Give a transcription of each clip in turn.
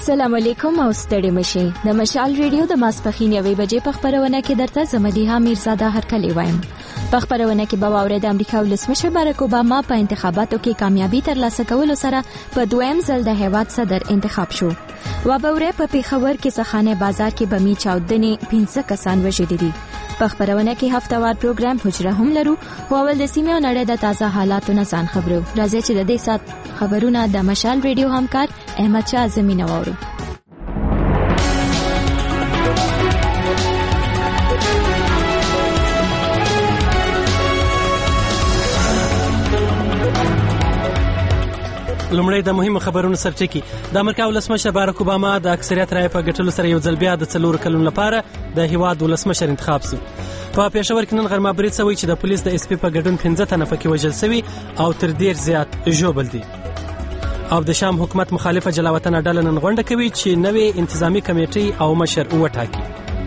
السلام علیکم او ستړي مشي د مشال ریډیو د ماسپخین 1 بجې په خبرونه کې درته زمدیها میرزاده هرکلی وایم. په خبرونه کې به واورئ د امریکا ولسمشر بارک اوباما په انتخاباتو کې کامیابی ترلاسه کولو سره په دویم ځل د هیواد صدر انتخاب شو. وبورې په پیښور کې سخانه بازار کې بمی چاودنې 15 کسان وژل دي. په خبرونه کې هفتهوار پروګرام حجره هم لرو او ول د سیمې او نړۍ د تازه حالاتو نه ځان خبرو. راځي چې د دې سات خبرونه د مشال ریډیو همکار احمد شاه زمینه واورو. لومړی د مهمو خبرونو سرچکی. د امریکا ولسمشر بارک اوباما د اکثریت رای په ګټلو سره یو ځل بیا د 4 کلونو لپاره د هیواد ولسمشر انتخاب شو. په پېښور کې نن غرمه برید شوی چې د پولیس د اس پی په ګډون 15 تنه پکې وژل شوي او تر ډیر زیات ژوبل دي. او د شام حکومت مخالفه جلاوطن ډله نن غونډه کوي چې نوې انتظامی کمیټې او مشر وټاکي.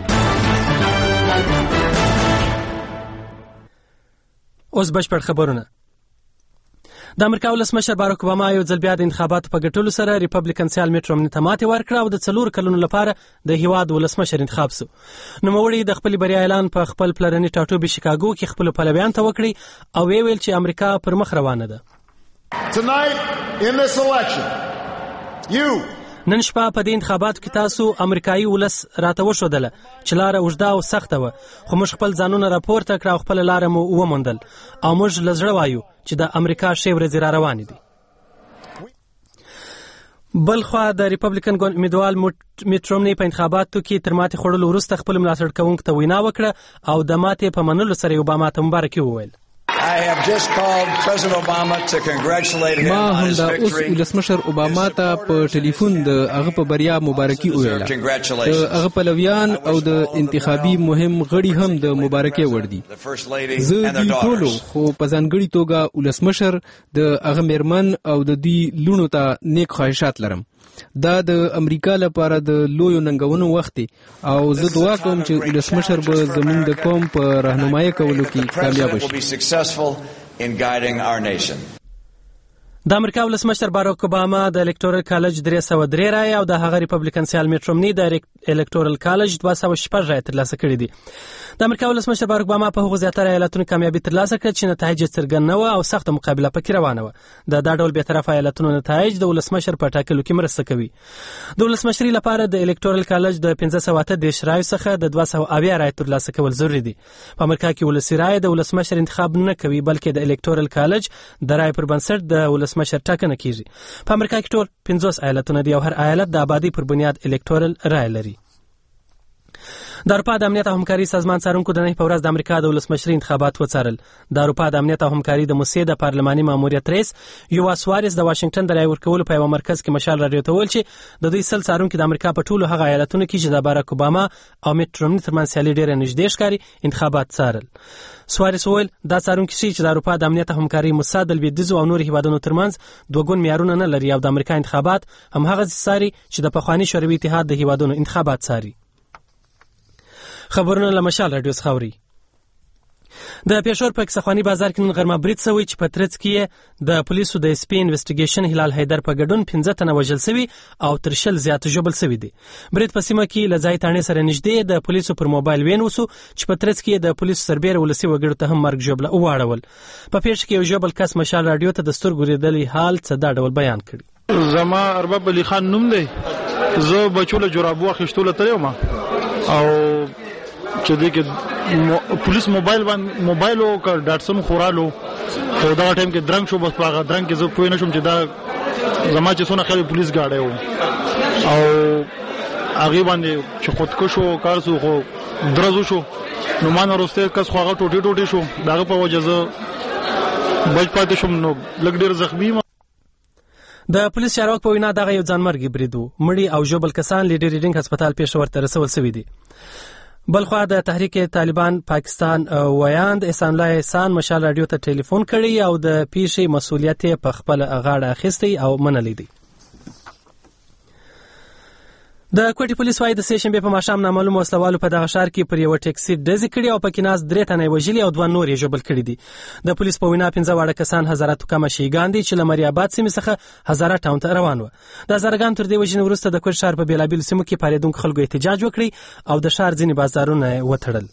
اوس بشپړ خبرونه. د امریکا ولسمشر بارک اوباما یو ځل بیا د انتخاباتو په ګټلو سره ریپبلیکن سیال میټ رومني ته ماتې ورکړه او د 4 کلونو لپاره د هیواد ولسمشر انتخاب شو. نوموړي د خپل بریا اعلان په خپل پلرني ټاټوبي شیکاګو کې خپل پلویان ته وکړي او ویل چې امریکا پر مخ روانه ده. Tonight in this election, نن شپه په دې انتخاباتو کې تاسو امریکایي ولس راته وښودله چې لاره اوږده او سخته وه، خو موږ خپل ځانونه راپورته کړه او خپله لاره مو وموندل او موږ له زړه وایو چې د امریکا ښې ورځې را روانې دي. بل خوا د ریپبلیکن امیدوار میټ رومني په انتخاباتو کې تر ماتې خوړلو وروسته خپل ملاتړ کوونکو ته وینا وکړه او د ماتې په منلو سره اوباما ته مبارکي وویل. I have just called President Obama to congratulate him on his victory. ما هم د ولسمشر اوباما ته په ټلیفون د هغه په بریا مبارکي وویله. د هغه پلویان او د انتخابي مهم غړي هم د مبارکۍ وړ دي. زه د ټولو خو په ځانګړي توګه ولسمشر د هغه میرمن او د دې لونو ته نیک خواهشات لرم. دا د امریکا لپاره د لویو ننګونو وخت دی او زه دعا کوم چې ولسمشر به زموږ د قوم په راهنمایي کولو کې کامیاب شي. د امریکا ولسمشر بارک اوباما د الکتورل کالج 303 رای او د هغه ریپبلیکن سیال میټ رومني د الکتورل کالج 206 رای ترلاسه کړي دي. د امریکا ولسمشر بارک اوباما په هغو زیاتره ایالتونو کامیابي ترلاسه کړه چې نتایج څرګند نه وه او سخته مقابله پکې روانه وه. د دا ډول بیطرفه ایالتونو نتایج د ولسمشر په ټاکلو کې مرسته کوي. د ولسمشري لپاره د الکتورل کالج د 1530 رایو څخه د 270 رای ترلاسه کول ضروري دي. په امریکا کې ولسي رای د ولسمشر انتخاب نه کوي بلکې د الکتورل کالج د رای پر بنسټ د ولسمشر ټاکنه کیږي. په امریکا کې ټول 50 ایالتونه دي او هر ایالت د آبادی پر بنیاد الکتورل رای لري. د اروپا د امنیت او همکاري سازمان څارونکو د نهي په ورځ د امریکا د ولسمشري انتخابات وڅارل. د اروپا د امنیت او همکاري د موسسې د پارلماني ماموریت رئیس یووا سوارز د واشنگټن د رای ورکولو په یو مرکز کې مشال راډیو ته ویل چې د دوی سل څارونکو د امریکا په ټولو هغه ایالتونو کې چې د بارک اوباما او میټ رومني ترمنځ سیالي ډېره نږدې ښکاري انتخابات څارل. سوارز ویل دا څارونکي چې د اروپا د امنیت او همکاري موسسه د لویدیځو او نورو هیوادونو ترمنځ دوه ګون معیارونه نه لري او د امریکا انتخابات هم هغه څاري چې د پخواني شوروي اتحاد د هیوادونو انتخابات څاري. خبرونه له مشال راډیو څخه اوري. د پېښور په سخواني بازار کې نن غرمه برید شوی چې په ترڅ کې د پولیسو د اس پی انویسټیګیشن هلال حیدر په ګډون 15 تنه وژل شوي او تر 20 زیات ژوبل شوي دي. برید په سیمه کې له ځای تاڼې سره نږدې د پولیسو پر موبایل وین وسو چې په ترڅ کې د پولیسو سربیره ولسي وګړو ته هم مرګ ژوبله واړول. په پیښه کې یو ژوبل کس مشال راډیو ته د سترګو لیدلي حال څه دا ډول بیان کړي. زما ارباب علي خان نوم دی. زه بچو له جرابو اخیستو له تلم او چې دغه پولیس موبایل او ډاټسن خورالو او دا ټایم کې درنګ شو. بس هغه درنګ کې زه پوه نه شوم چې دا زما چې څونه خلک پولیس گاډي وو او هغه باندې چې خودکشو کار سو خو درزو شو نو مان ورسته کس خو هغه ټوټي شو داغه په وجه زه بچ پاتې شوم نو لګ ډیر زخمی. د پولیس چارواکو په وینا دغه یو ځانمرګي برید و. مړي او ژوبل کسان لیډر ریډینګ هسپتال پېښور ته رسول شوي دي. بلخوا د تحریک طالبان پاکستان ویاند احسان الله احسان مشال راډیو ته ټلیفون کړی او د پیښې مسؤلیت په خپل غاړه اخیستی او منلی دی. د کوټي پولیس وايي د سې شنبه په ماښام نامعلوم وسلوالو په دغه ښار کې پر یو ټیکسي ډزې کړې او پکې ناز 3 تنه وژلي او 2 نور یې ژوبل کړي دي. د پولیس په وینا 15 واړه کسان هزارات کم شیګان دي چې لمری آباد سیمې څخه هزاره ټاون ته روان و. د هزارګان تر دې وژنې وروسته د کوټ ښار په بیلابیل سیمو کې پاریدونکو خلکو احتجاج وکړي او د ښار ځینې بازارونه وتړل.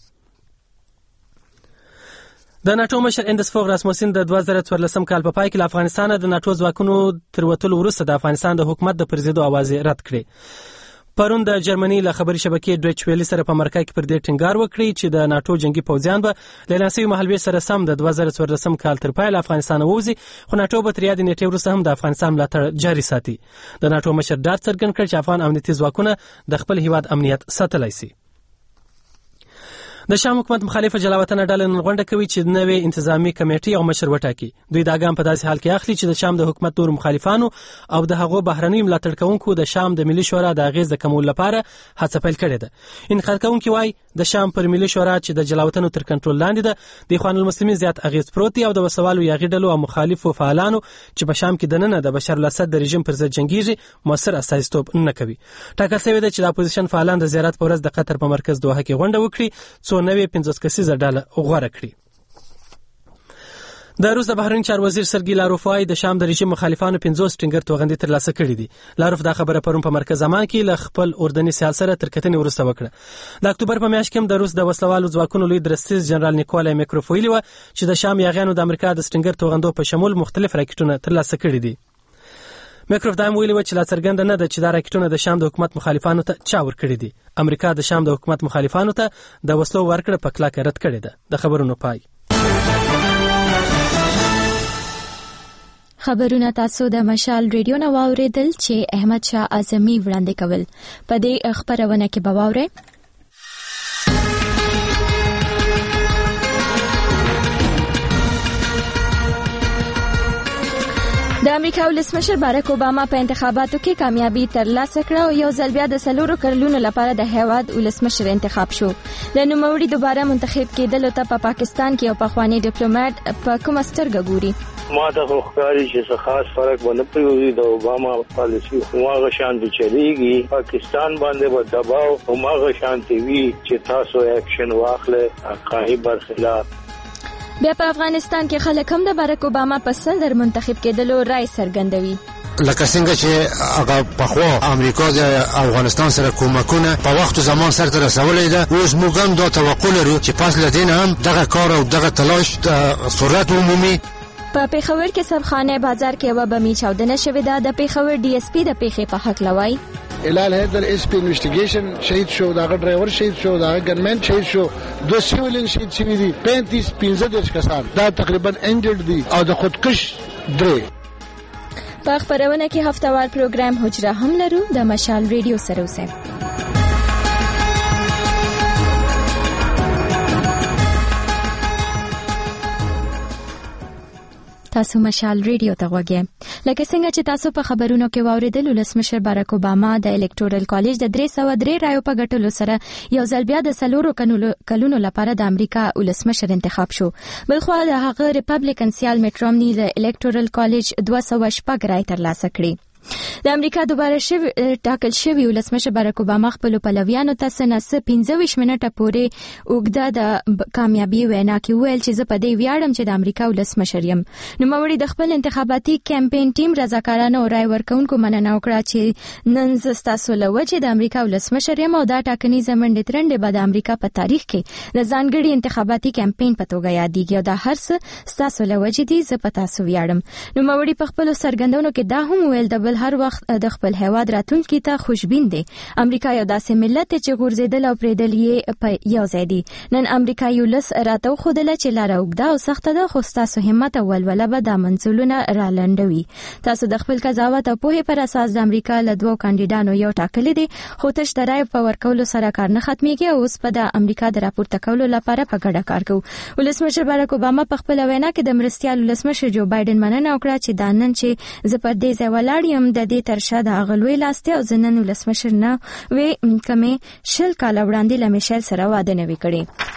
د ناتو مشر اندس فوغ راسموسین د 2014 کال په پای کې له افغانستان د ناتو ځواکونو تر وتلو وروسته د افغانستان د حکومت د پرزیدو आवाज رد کړي. پرون د جرمني له خبري شبکې ډویچ ویلی سره په مرکه کې پر دې ټینګار وکړي چې د ناتو جنگي پوځیان به له ناسي محلبي سره سم د 2014 کال تر پای له افغانستان ووزي، خو ناتو به تر یاد نیټه وروسته هم د افغانستان ملاتړ جاري ساتي. د ناتو مشر ډاډ څرګند کړ چې افغان امنیتي ځواکونه د خپل هیواد امنیت ساتلای شي. د شام حکومت مخالفه جلاوطن ډله نن غونډه کوي چې نوې انتظامی کمیټه او مشر وټاکي. دوی دا ګام په داسې حال کې اخلي چې د شام د حکومت نور مخالفانو او د هغو بهرنۍ ملاتړ کوونکو د شام د ملي شورا د اغیز د کمول لپاره هڅه پیل کړې ده. انتقاد کوونکي وایي د شام پر ملي شورا چې د جلاوطن تر کنټرول لاندې ده د اخوان المسلمین زیات اغیز پروت دی او د وسوالو یاغي ډلو او مخالفو فعالانو چې په شام کې دننه د بشار الاسد د رژیم پر ضد جنگیږي موثر استازیتوب نه کوي. ټاکل شوی دی چې د اپوزیشن فعالان د زیارت په ورځ د قطر په مرکز دوحه کې غونډه وکړي څو نوې 50 کسیزه ډله غوره کړي. د روس د بهرنی چارو وزیر سرګی لاروف وايي د شام د رژیم مخالفانو 50 ټینګر توغندې ترلاسه کړي دي. لاروف دا خبره پرون په مرکز زمان کې له خپل اردني سیال سره تر کتنې وروسته وکړه. د اکتوبر په میاشت کې د روس د وسلوالو ځواکونو لوی درستیز جنرال نیکولای میکروف ویلي و چې د شام یاغیانو د امریکا د ټینګر توغندو په شمول مختلف راکټونه ترلاسه کړي دي. میکروف دا ویلي و چې لا څرګنده نه ده چې دا راکټونه د شام د حکومت مخالفانو ته چا ورکړي دي. امریکا د شام د حکومت مخالفانو ته د وسلو ورکړه په کلکه رد کړې ده. د خبرونو پای. خبرونه تاسو د مشال ریډیو نو واوریدل چې احمد شاه اعظمي وړاندې کول. په دې خبرونه کې به واورئ د امریکا ولسمشر باراک اوباما په انتخاباتو کې کامیابی ترلاسه کړه او یو ځل بیا د 4 کلونو لپاره د هیواد ولسمشر انتخاب شو. د نوموړي دوباره منتخب کېدلو ته په پاکستان کې یو پخوانی ډیپلوماټ په کومه سترګه ګوري. ما ته ښکاري چې خاص فرق ونه پریږدي د اوباما پالیسي هغه شان دي چلیږي. پاکستان باندې به دباو هغه شان دی چې تاسو اکشن واخلئ حقایي برخلاف. بیا په افغانستان کې خلک هم د باراک اوباما په صدر منتخب کېدلو رائے څرګندوي. لکه څنګه چې هغه پخوا امریکا د افغانستان سره کومکونه په وخت زمان سره رسولې ده، اوس موږ هم دا توقع لرو چې پس لدین هم دغه کار او دغه تلاش د صورت عمومي. په پیښور کې سبخانه بازار کې و بمی چاودنه شوې ده. د پیښور ډي اس پی د پیښې په حق لوي هلال حیدر اس پی انویسټیګیشن شهید شو، داغه ډرایور شهید شو، داغه ګنمن شهید شو، 2 سیویلین شهید شوي دي، 35 کسان دا تقریبا انجرډ دي او د خودکش 3. په خبرونه کې هفتهوار پروګرام حجره هم لرو. د مشال ریډیو سره اوسئ. تاسو مشال ریډیو ته غوږی. لکه څنګه چې تاسو په خبرونو کې واوریدل ولسمشر باراک اوباما د الکټورل کالج د 303 رایو په ګټلو سره یو ځل بیا د 4 کلونو لپاره د امریکا ولسمشر انتخاب شو. بلخوا د هغه ریپبلیکن سیال میټ رومني د الکټورل کالج 214 رای ترلاسه کړي. د امریکا دوباره ټاکل شوی ولسمشر باراک اوباما خپل پلویانو ته سنه 15 منټه پورې اوږده د کامیابی وینا کې ویل چې زه په دې ویاړم چې د امریکا ولسمشر یم. نوموړي د خپل انتخاباتي کمپاین ټیم رضاکارانو او رای ورکوونکو مننه وکړه چې نن زه ستاسو له وجې د امریکا ولسمشر یم او دا ټاکنیزه منډې ترنډې به د امریکا په تاریخ کې د ځانګړي انتخاباتي کمپاین په توګه یادېږي او دا هر څه ستاسو له وجې دي، زه په تاسو ویاړم. نوموړي په خپلو څرګندونو کې دا هم ویل د هر وخت د خپل هیواد راتلونکي ته خوشبین دي. امریکا یو داسې ملت چې غورځېدل او پرېدل یې په یو ځای دي. نن امریکا یو لس راته وښودله چې لاره اوږده او سخته ده، خو ستاسو همت او ولوله به دا منزلونه رالنډوي. تاسو د خپل قضاوت او پوهې پر اساس د امریکا له 2 کاندیدانو یو ټاکلی دی، خو تش د رای په ورکولو سره کار نه ختمیږي او اوس په د امریکا د راپورته کولو لپاره په ګډه کار کوو. ولسمشر باراک اوباما په خپل وینا کې د مرستیال ولسمشر جو بایدن مننه وکړه چې دا نن چې زه پر دې ځای ولاړ یم د دې ترشا د اغلوی لاسته او زنن ولسمشر نه وی کمې 10 کال وړاندې له میشل سره واده نه وکړي.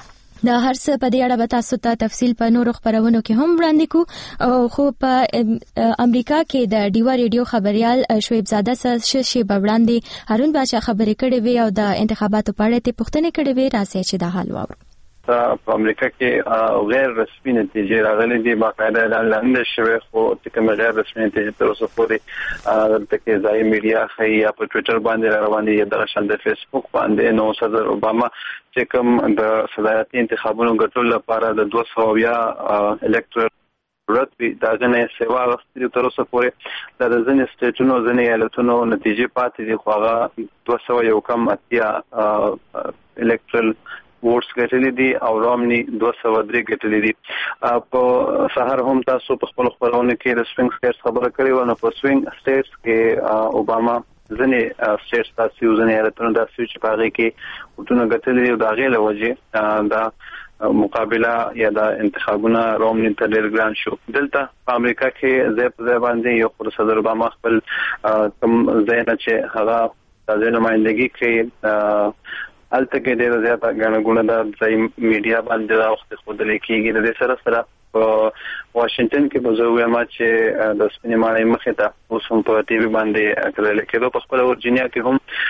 دا هر څه په دې اړه به تاسو ته تفصیل په نورو خبرونو کې هم وړاندې کوو او خو په امریکا کې د ډیوا ریډیو خبريال شعیب زاده سره شی په وړاندې هارون بادشاه خبرې کړې وي او د انتخاباتو په اړه ته پوښتنه کړې وي راځي چې دا حال واورو. په امریکا کې غیر رسمي نتیجې راغلي دي باقاعده اعلان شوی خو کوم غیر رسمي نتیجې تر اوسه پورې د کې ځای میډیا خي یا په ټوئیټر باندې روان دي یا د شان د فیسبوک باندې نو صدر اوباما چې کوم د صدارتي انتخابونو ګټلو لپاره د 200 الکټرال راتبي دا غنه سیوا واستي تر اوسه پورې د ځینې سټیټونو ځینې ایالتونو نتیجې پاتې دي خو هغه 200 کم اتیا الکټرال ووټس ګټلې دي او رامني 203 ګټلې دي. په سحر هم تاسو په خپل خبرونه کې د سوینګ سټیټس خبره کړې و نو په سوینګ سټیټس کې اوباما ځنې سټیټس تاسو ځنې ایالتونو د سویچ په هغه کې وټونه ګټلې او دا غیله وجه دا مقابله یا د انتخابونو رامني ته ډېر ګران شو. دلته په امریکا کې ځای په ځای باندې یو خو صدر اوباما خپل کوم ځای نه چې هغه د نمائندګي کې الته کې ډېر زیات غاڼهګونه د ځای میډیا باندې راوخت خودلې کېږي د سره سره په واشنگټن کې به زه وایم چې د سپینمانې مخې ته اوس هم په ټي وي باندې کړل کېدو په خپل ورجینیا کې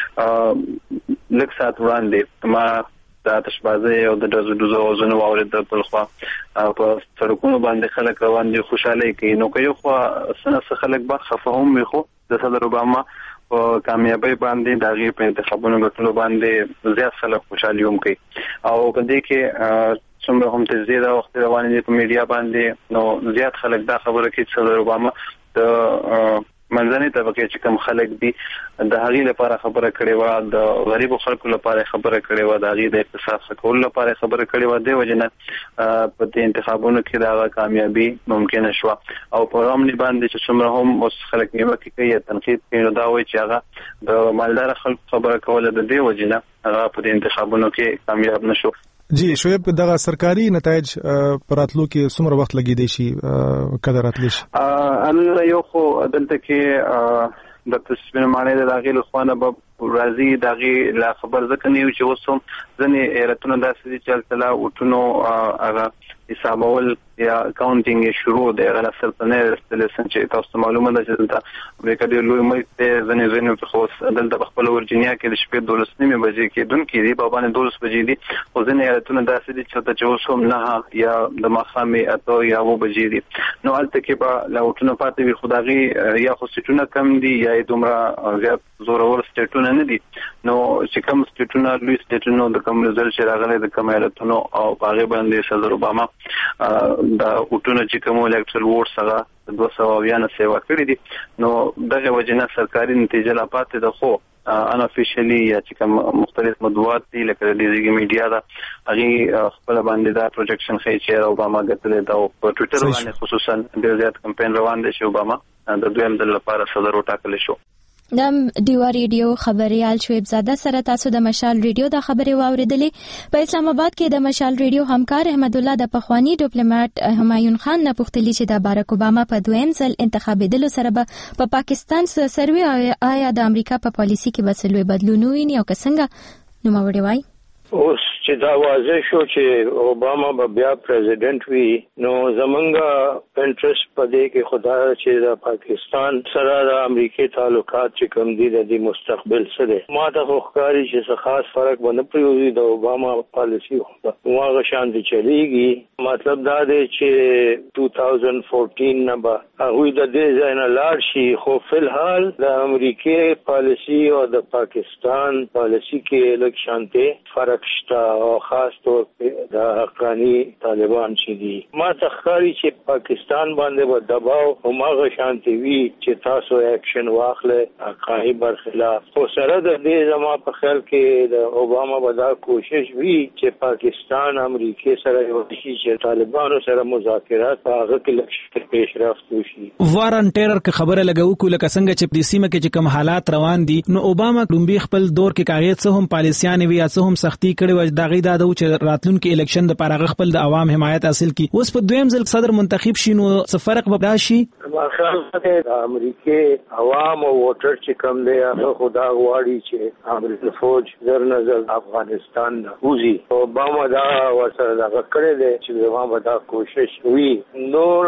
هم لږ ساعت وړاندې ما د آتشبازۍ او د ډزو وزنو واورېدل په خوا په سړکونو باندې خلک روان دي خوشاله کوي نو که یو خو څنګه خلک به خفه هم وي خو د صدر اوباما په کامیابی باندې د غیر په انتخابونو ګټلو باندې زیات خلک خوشالي هم کوي او په دې کې څومره هم تزيد وخت روان دي په میډیا باندې نو زیات خلک دا خبره کوي چې صدر اوباما د منځنۍ طبقه چې کوم خلک دي د هغې لپاره خبره کړې و د غریبو خلکو لپاره خبره کړې و د هغې د اقتصاد ښه کولو لپاره خبره کړې و د وجه نه په دې انتخابونو کې د هغه کامیابي ممکنه شوه او په رامني باندې چې څومره هم اوس خلک نیوکې کوي یا تنقید کوي نو دا وایي چې هغه د مالدار خلکو خبره کوله د دې وجه نه هغه په دې انتخابونو کې کامیاب نشو. جی شعیب دغه سرکاري نتایج پراتلو کې څومره وخت لګی دی شي کله راتلی شي؟ ان یو خو دلته کې د سپینمانې د هغې لخوا به راځي د هغې لا خبر ځکه نه یو چې اوس هم ځینې ایالتونه داسې دي چې هلته لا وټونو هغه حسابول یا اکاونټینګ یې شروع دی هغه لا سرته نه رسېدلی چې تاسو ته معلومه ده چې دلته امریکا ډېر لوی ملک دی ځینې خو دلته په خپله ورجینیا کې د شپې 12:30 بجې کېدونکي دي په باندې 12 بجې دي خو ځینې ایالتونه داسې دي چې اوس هم 9 یا د ماښامې 8 یا 9 بجې دي نو هلته کې به لا وټونه پاتې وي خو د هغې یا خو سټونه کم دي یا یې دومره زیات زورور سټیټونه نه دي نو چې کوم سټیټونه لوی سټیټونو د کوم رزلټ چې راغلی د کوم ایالتونو او په هغې باندې صدر اوباما د وټونو چې کوم الکټرال ووټس هغه 200 سیوا کړي دي نو دغه وجه نه سرکاري نتیجه لا پاتې ده خو ان افیشلی یا چې کوم مختلف موضوعات دي لکه د دې میډیا دا هغه خپل باندې دا پروجیکشن خي چې اوباما ګټل دا په ټوئیټر باندې خصوصا ډېر زیات کمپاین روان دي چې اوباما د دویم ځل لپاره صدر وټاکل شو. د ډیوا ریډیو خبريال شعیب زاده سره تاسو د مشال ریډیو د خبرې واوریدلې. په اسلام آباد کې د مشال ریډیو همکار احمد الله د پخوانی ډیپلوماټ همایون خان نه پوښتنه چې د بارک اوباما په دویم ځل انتخابېدلو سره په پاکستان سروي آیا د امریکا په پالیسي کې به څه بدلون ویني او که څنګه نو ماوړي وای اوس چې دا واضح شو چې اوباما به بیا پریزیدنت وي نو زمونږ انټرست پدې کې خدا چې د پاکستان سره د امریکای تعلقات چې کوم دي د مستقبل سره ما ته خوښکاری چې څه خاص فرق باندې پریوزي د اوباما پالیسی هغه شان دي چلیږي مطلب دا دی چې 2014 نه به هغه د دې ځای نه لاړ شي خو فلحال د امریکای پالیسی او د پاکستان پالیسی کې لږ شانته فرق شته او خاص طور په د حقانی طالبان چې دي ما تخکاری چې پاکستان باندې به دباو همغه شانتي وي چې تاسو اکشن واخلې حقانی برخلاف خو سره د دې زما په خیال کې د اوباما به دا کوشش وي چې پاکستان امریکای سره یو شي چې طالبانو سره مذاکرات هغه کې لږ پیشرفت وشي. وارن ټیرر که خبره لګو کو لکه څنګه چې په سیمه کې کوم حالات روان دي نو اوباما لومبي خپل دور کې کاغذ څه هم پالیسيان وي یا څه هم سختي کړي و داغي دا د چې راتلونکو الیکشن د لپاره خپل د عوام حمایت حاصل کی. اوس په دویم ځل صدر منتخب شینو څه فرق به راشي؟ مخالفت د امریکای عوام او ووټر چې کوم دی هغه خدا غواړي چې امریکا فوج زر نزل افغانستان نه وځي. اوباما دا ورسره دا کړی دی چې اوباما دا کوشش وی. نور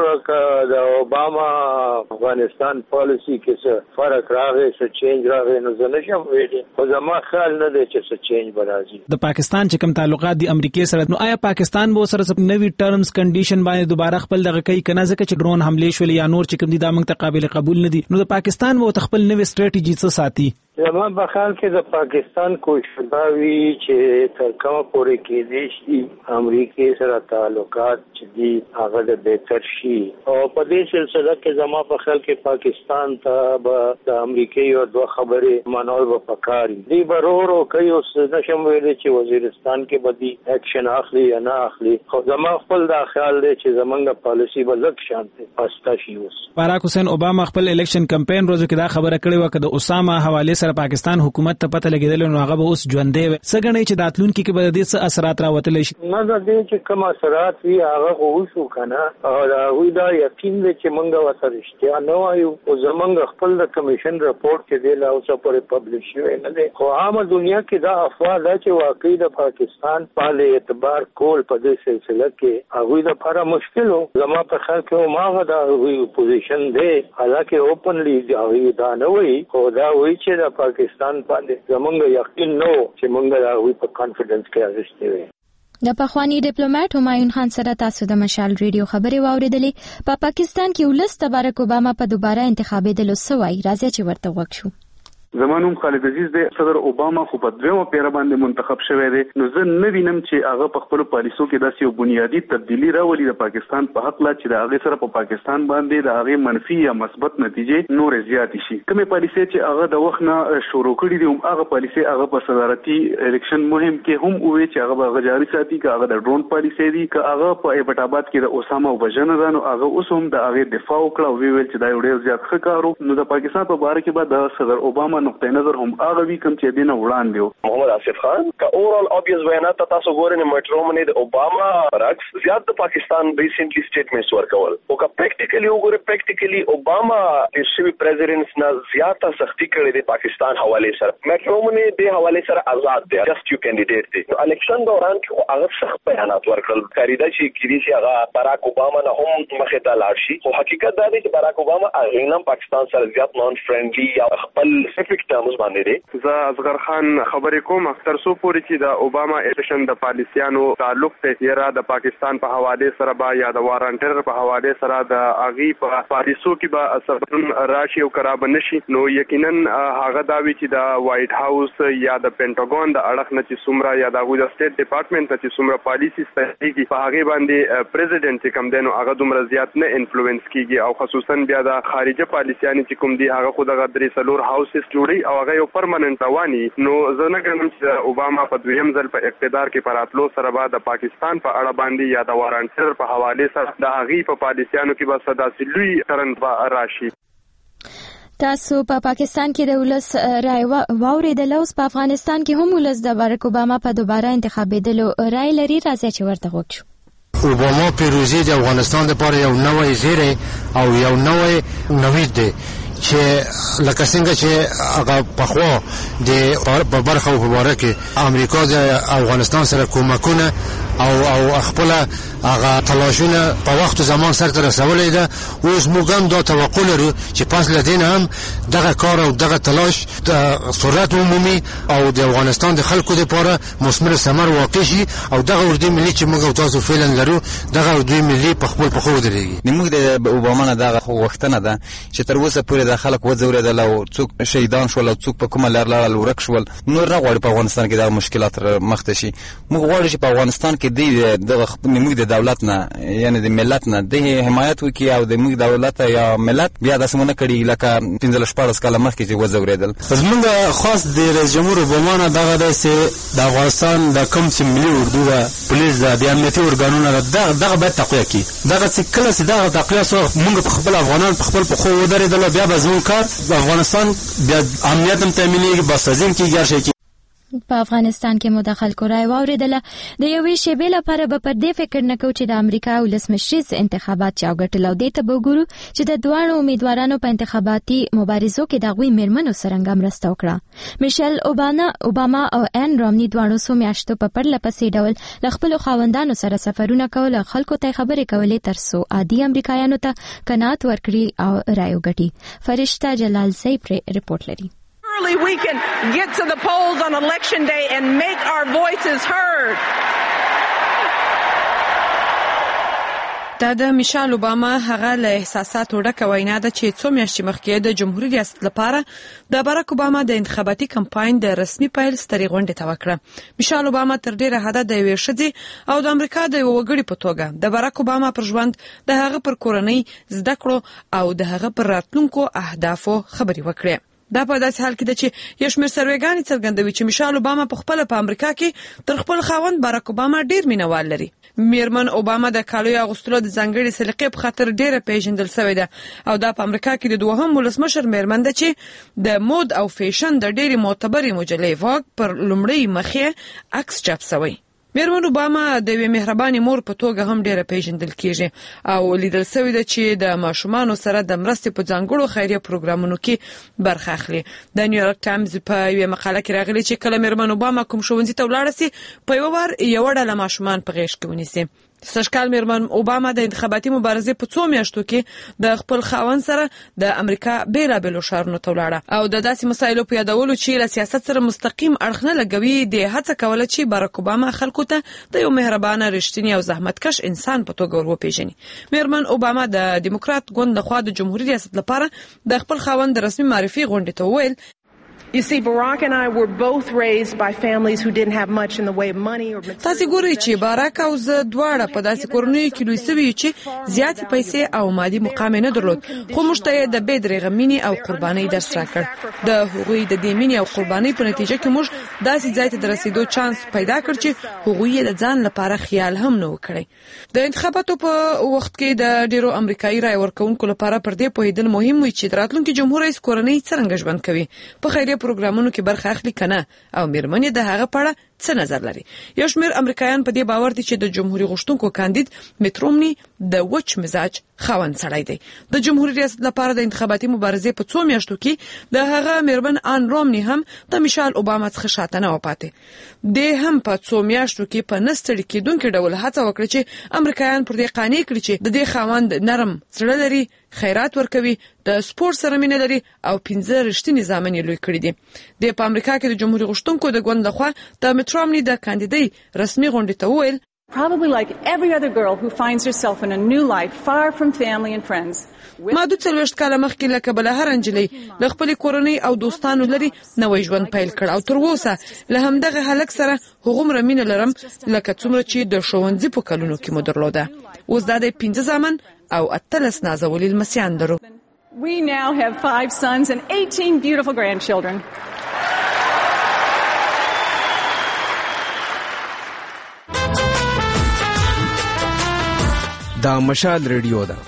د اوباما افغانستان پالیسی کې څه فرق راغی څه چینج راغی نو زه نشم ویلی، خو زما خیال نه دی چې څه چینج به راځي. د پاکستان چې کوم تعلقات د امریکای سره، نو آیا پاکستان به سره نوې ټرمز کنډیشن باندې دوباره خپل دغه کوي کنه ځکه چې ډرون حمله شول یا نور چې کوم دي دا موږ ته قابل قبول نه دي، نو د پاکستان به خپل نوې سټریټیجي څه ساتي؟ زما په خیال کې د پاکستان کوشش دا وی چې تر کومه پورې کېدای شي امریکای سره تعلقات چې دي هغه د بهتر شي، او په دې سلسله کې زما په خیال کې پاکستان ته به د امریکای او دوه خبرې منول به پکاري. دی برورو کوي اوس نشم ویلي چې وزیرستان کې به دی اکشن اخلي یا نه اخلي، خو زما خپل دا خیال دی چې زمونږ پالیسی به لږ شانته پاستا شي. اوس باراک حسین اوباما خپل الیکشن کمپاین روزو کې دا خبره کړې و چې د اسامه حواله سره پاکستان حکومت ته پته لګیدل نو هغه به اوس ژوندې وي. څه غنئ چې داتلونکي کې به د دې څه اثرات راوتلی شي؟ نه د دې چې کوم اثرات وي هغه خو وشو کنه، او دا یقین دی چې موږ ورته رښتیا نه وایو، او زمونږ خپل د کمیشن رپورټ چې دی لا اوسه پورې پبلش شوی نه دی، خو عامه دنیا کې دا افوا ده چې واقعي د پاکستان په اعتبار کول په دې سلسله کې هغوی دپاره مشکل و. زما په خیال کې هماغه د هغوی پوزیشن دی، حالانکه اوپنلی هغوی دا نه وایي، خو دا وایي چې د پاکستان باندې زمونږ یقین نو چې مونږ د هغوی په کانفیډنس کې اغشتي وي. د پخوانی ډیپلوماټ همایون خان سره تاسو د مشال ریډیو خبرې واوریدلې. په پاکستان کې ولس د بارک اوباما په دوباره انتخابېدلو سوای راځي چې ورته وښو. زمانوم خالد عزیز دی. صدر اوباما خو په دویمه پیره باندې منتخب شوی دی، نو زه نه وینم چې هغه په خپل پالیسو کې داسې یو بنیادی تبدیلی راولي د پاکستان په حق لا چې د هغه سره په پاکستان باندې د هغه منفي یا مثبت نتیجې نور زیات شي. کومه پالیسي چې هغه د وخت نه شروع کړي دي هغه پالیسي هغه په صدارتي الیکشن مهم کې هم وې چې هغه به جاري ساتي، که هغه د ډرون پالیسي دي، که هغه په ایبټ آباد کې د اسامه وبجنه ده، نو هغه اوس هم د هغه دفاع وکړه او ویل چې دا یو ډېر زیات ښه کارو. نو د پاکستان په باره کې به د صدر اوباما نقطه نظر هم هغه وی کوم چې دینه وړاندې و. محمد آصف خان کا اورال obvious بیانات تاسو ګورئ نه مټرومنی د اوباما برعکس زیات د پاکستان ریسنټلی سټیټمنټس ورکول، او کا پریکټیکلی وګورئ پریکټیکلی اوباما د شوی پریزیډنټس نه زیاته سختی کړې د پاکستان حواله سره. مټرومنی د حواله سره آزاد دی، جست یو کینډیډیټ دی. نو الیکشن دوران کې هغه سخت بیانات ورکړل، کاریدا چې کړي چې هغه باراک اوباما نه هم مخه ته لاړ شي، خو حقیقت دا دی چې باراک اوباما هغه نن پاکستان سره زیات نون فرندلی یا خپل سپیسیفیک ټرمز باندې دی. زه اصغر خان خبرې کوم تر څو پورې چې د اوباما الیکشن د پالیسیانو تعلق ته یې د پاکستان په حواله سره با یا د وارنټر په حواله سره د اغي په پالیسو کې به اثرتون راشي او خراب نشي، نو یقینا هغه داوی چې د وایټ هاوس یا د پینټاګون د اړخ نه چې څومره یا د سټیټ ډپارټمنټ چې څومره پالیسی ستاسي په هغه باندې پریزیډنټ کوم دینو هغه دومره زیات نه انفلوئنس کیږي، او خصوصا بیا د خارجه پالیسیانو چې کوم دی هغه خو د درې سلور هاوسز جوړي او هغه یو پرمننت وانی. نو زه نه ګڼم چې اوباما په دویم ځل په اقتدار کې پراتلو سره به د پاکستان په اړه باندې یا د وارنټر په حواله سره د هغې په پالیسیانو کې به داسې لوی ترند به راشي. تاسو په پاکستان کې د ولس رای واوریدل، اوس په افغانستان کې هم ولس د بارک اوباما په دوباره انتخابېدلو رای لري، راځي چې ورته وښو. اوباما پیروزی د افغانستان لپاره یو نوې زیری او یو نوې نوید دی چې لکه څنګه چې هغه پخوا د برخه او مبارک امریکا د افغانستان سره کومکونه او خپل هغه تلاشونه په وخت زمان سره رسولې ده، اوس موږ هم دا توقع لرو چې پس له دې هم دغه کار او دغه تلاش د صورت عمومي او د افغانستان د خلکو لپاره مثمر ثمر واقع شي، او دغه اردو ملي چې موږ تاسو فعلا لرو دغه اردو ملي په خپل پخو درېږي. موږ د اوباما نه دغه غوښتنه ده چې تر اوسه پورې د خلک وځوریدل او څوک شهیدان شول او څوک په کومه لار لاړل ورک شول، نور نه غواړي په افغانستان کې دا مشکلات مخ ته شي. موږ غواړو چې په افغانستان کې دغه موږ د دولت نه یعنی د ملت نه د حمایت وکړي، او د موږ دولت یا ملت بیا داسې مونږ کړي لکه 15 کاله مخکې چې وځوریدل. زمونږ خاص د رئیس جمهور اوباما نه دغه دی چې د افغانستان د کوم چې ملي اردو ده، پولیس ده، د امنیتي ارګانونه دغه باید تقویه کړي. دغه چې کله چې دغه تقویه سو موږ په خپل افغانان په خپل پخو ودرېدل، بیا به زموږ کار د افغانستان بیا امنیت هم تامینېږي، بسازین کېږي، هر شی کېږي. په افغانستان کې مداخل کورای واوریدله د یوې شیبې لپاره به پر دې فکر نه کوو چې د امریکا ولسمشریز انتخابات چا وګټل او دې ته به وګورو چې د دوه امیدوارانو په انتخاباتي مبارزو کې د غوي میرمنو څرنګه مرسته وکړه. میشل اوباما او ان رامني دواړو څو میاشتو په پرله پسې ډول له خپلو خاوندانو سره سفرونه کول او خلکو ته خبرې کولې ترڅو عادي امریکایانو ته قناعت ورکړي او رای وګټي. فرشته جلال زئی پر رپورټ لري. We can get to the polls on election day and make our voices heard. د میشل اوباما هغه له احساساتو ډکه وینا ده چې څو میاشتې مخکې د جمهوریت ریاست لپاره د باراک اوباما د انتخاباتي کمپاین د رسمي پیل سترې غونډې ته وکړه. میشل اوباما تر ډیره حده د یوې ښځې او د امریکا د یو وګړي په توګه د باراک اوباما پر ژوند، د هغه پر کورنۍ، زده کړو او د هغه پر راتلونکو اهدافو خبرې وکړې. دا په داسې حال کې ده چې یو شمېر سروېګانې څرګندوي چې میشل اوباما په خپله په امریکا کې تر خپل خاوند باراک اوباما ډیر مینوال لري. میرمن اوباما د کالیو اغوستلو د ځانګړې سلیقې په خاطر ډیره پیژندل شوې ده او دا په امریکا کې د دوهم ولسمشر میرمن ده چې د مود او فیشن د ډیرې معتبرې مجلې واګ پر لومړۍ مخې عکس چاپ شوی. میرمن اوباما د یوې مهربانې مور په توګه هم ډیره پیژندل کیږي او لیدل شوی ده چې د ماشومانو سره د مرستې په ځانګړو خیریه پروګرامونو کې برخه اخلي. د نیویارک ټایمز په یوې مقاله کې راغلی چې کله میرمن اوباما کوم ښوونځي ته ولاړه سي په یو وار یو ډله ماشومان په غېږ کې ونیسي. سږکال میرمن اوباما د انتخاباتي مبارزې په څو میاشتو کې د خپل خاوند سره د امریکا بیلابیلو ښارونو ته ولاړه او د داسې مسایلو په یادولو چې له سیاست سره مستقیم اړخ نه لګوي د هڅه کوله چې باراک اوباما خلکو ته د یو مهربانه، رښتینی او زحمتکش انسان په توګه وروپیژني. میرمن اوباما د دیموکرات ګوند لخوا د جمهوریت ریاست لپاره د خپل خاوند د رسمي معرفي غونډې ته وویل You see, Barack and I were both raised by families who didn't have much in the way of money or material. تاسو ګورئ چې باراک او زه دواړه په داسې کورنیو کې لوی شوي چې زیاتې پیسې او مادي مقام نه درلود، خو موږ ته د بې درېغه مینې او قربانۍ درس راکړ. د هغوی د دې مینې او قربانۍ په نتیجه کې موږ داسې ځای ته د رسیدو چانس پیدا کړ چې هغوی د ځان لپاره خیال هم نه وکړي. د انتخاباتو په وخت کې د ډیرو امریکایي رای ورکوونکو لپاره پر دې پوهیدل مهم وي چې راتلونکي جمهور رئیس کورنۍ څرنګه ژوند کوي، په خیریه پروګرامونو کې برخه اخلي کنه او میرمنې د هغه په اړه څه نظر لري. یو شمېر امریکایان په دې باور دي چې د جمهوریت غوښتونکو کاندید میټ رومني د وچ مزاج خاوند سړی دی. د جمهوریت ریاست لپاره د انتخاباتي مبارزې په څو میاشتو کې د هغه میرمن ان رومني هم د میشل اوباما څخه شاته نه وپاتې. د هم په څو میاشتو کې په نستړي کېدونکي ډول هڅه وکړه چې امریکایان پر دې قانع کړي چې د دې خاوند نرم زړه لري، خیرات ورکوي، د سپورت سره مینه لري او 15 رښتینی زامن یې لوی کړي دي. د په امریکا کې د جمهوریت غوښتونکو د ګوند لخوا د میټ رومني د کاندیدۍ رسمي غونډې ته وویل Probably like every other girl who finds herself in a new life far from family and friends. ما د 40 کاله مخکې لکه بل هر انجلۍ له خپلې کورنۍ او دوستانو لري نوې ژوند پیل کړ او تر اوسه له همدغه هلک سره هغومره مینه لرم لکه څومره چې د ښوونځي په کلونو کې مو درلوده. اوس دا د 15 زامن او 18 نازولي لمسیان لرو. We now have 5 sons and 18 beautiful grandchildren. دا مشال ریډیو ده.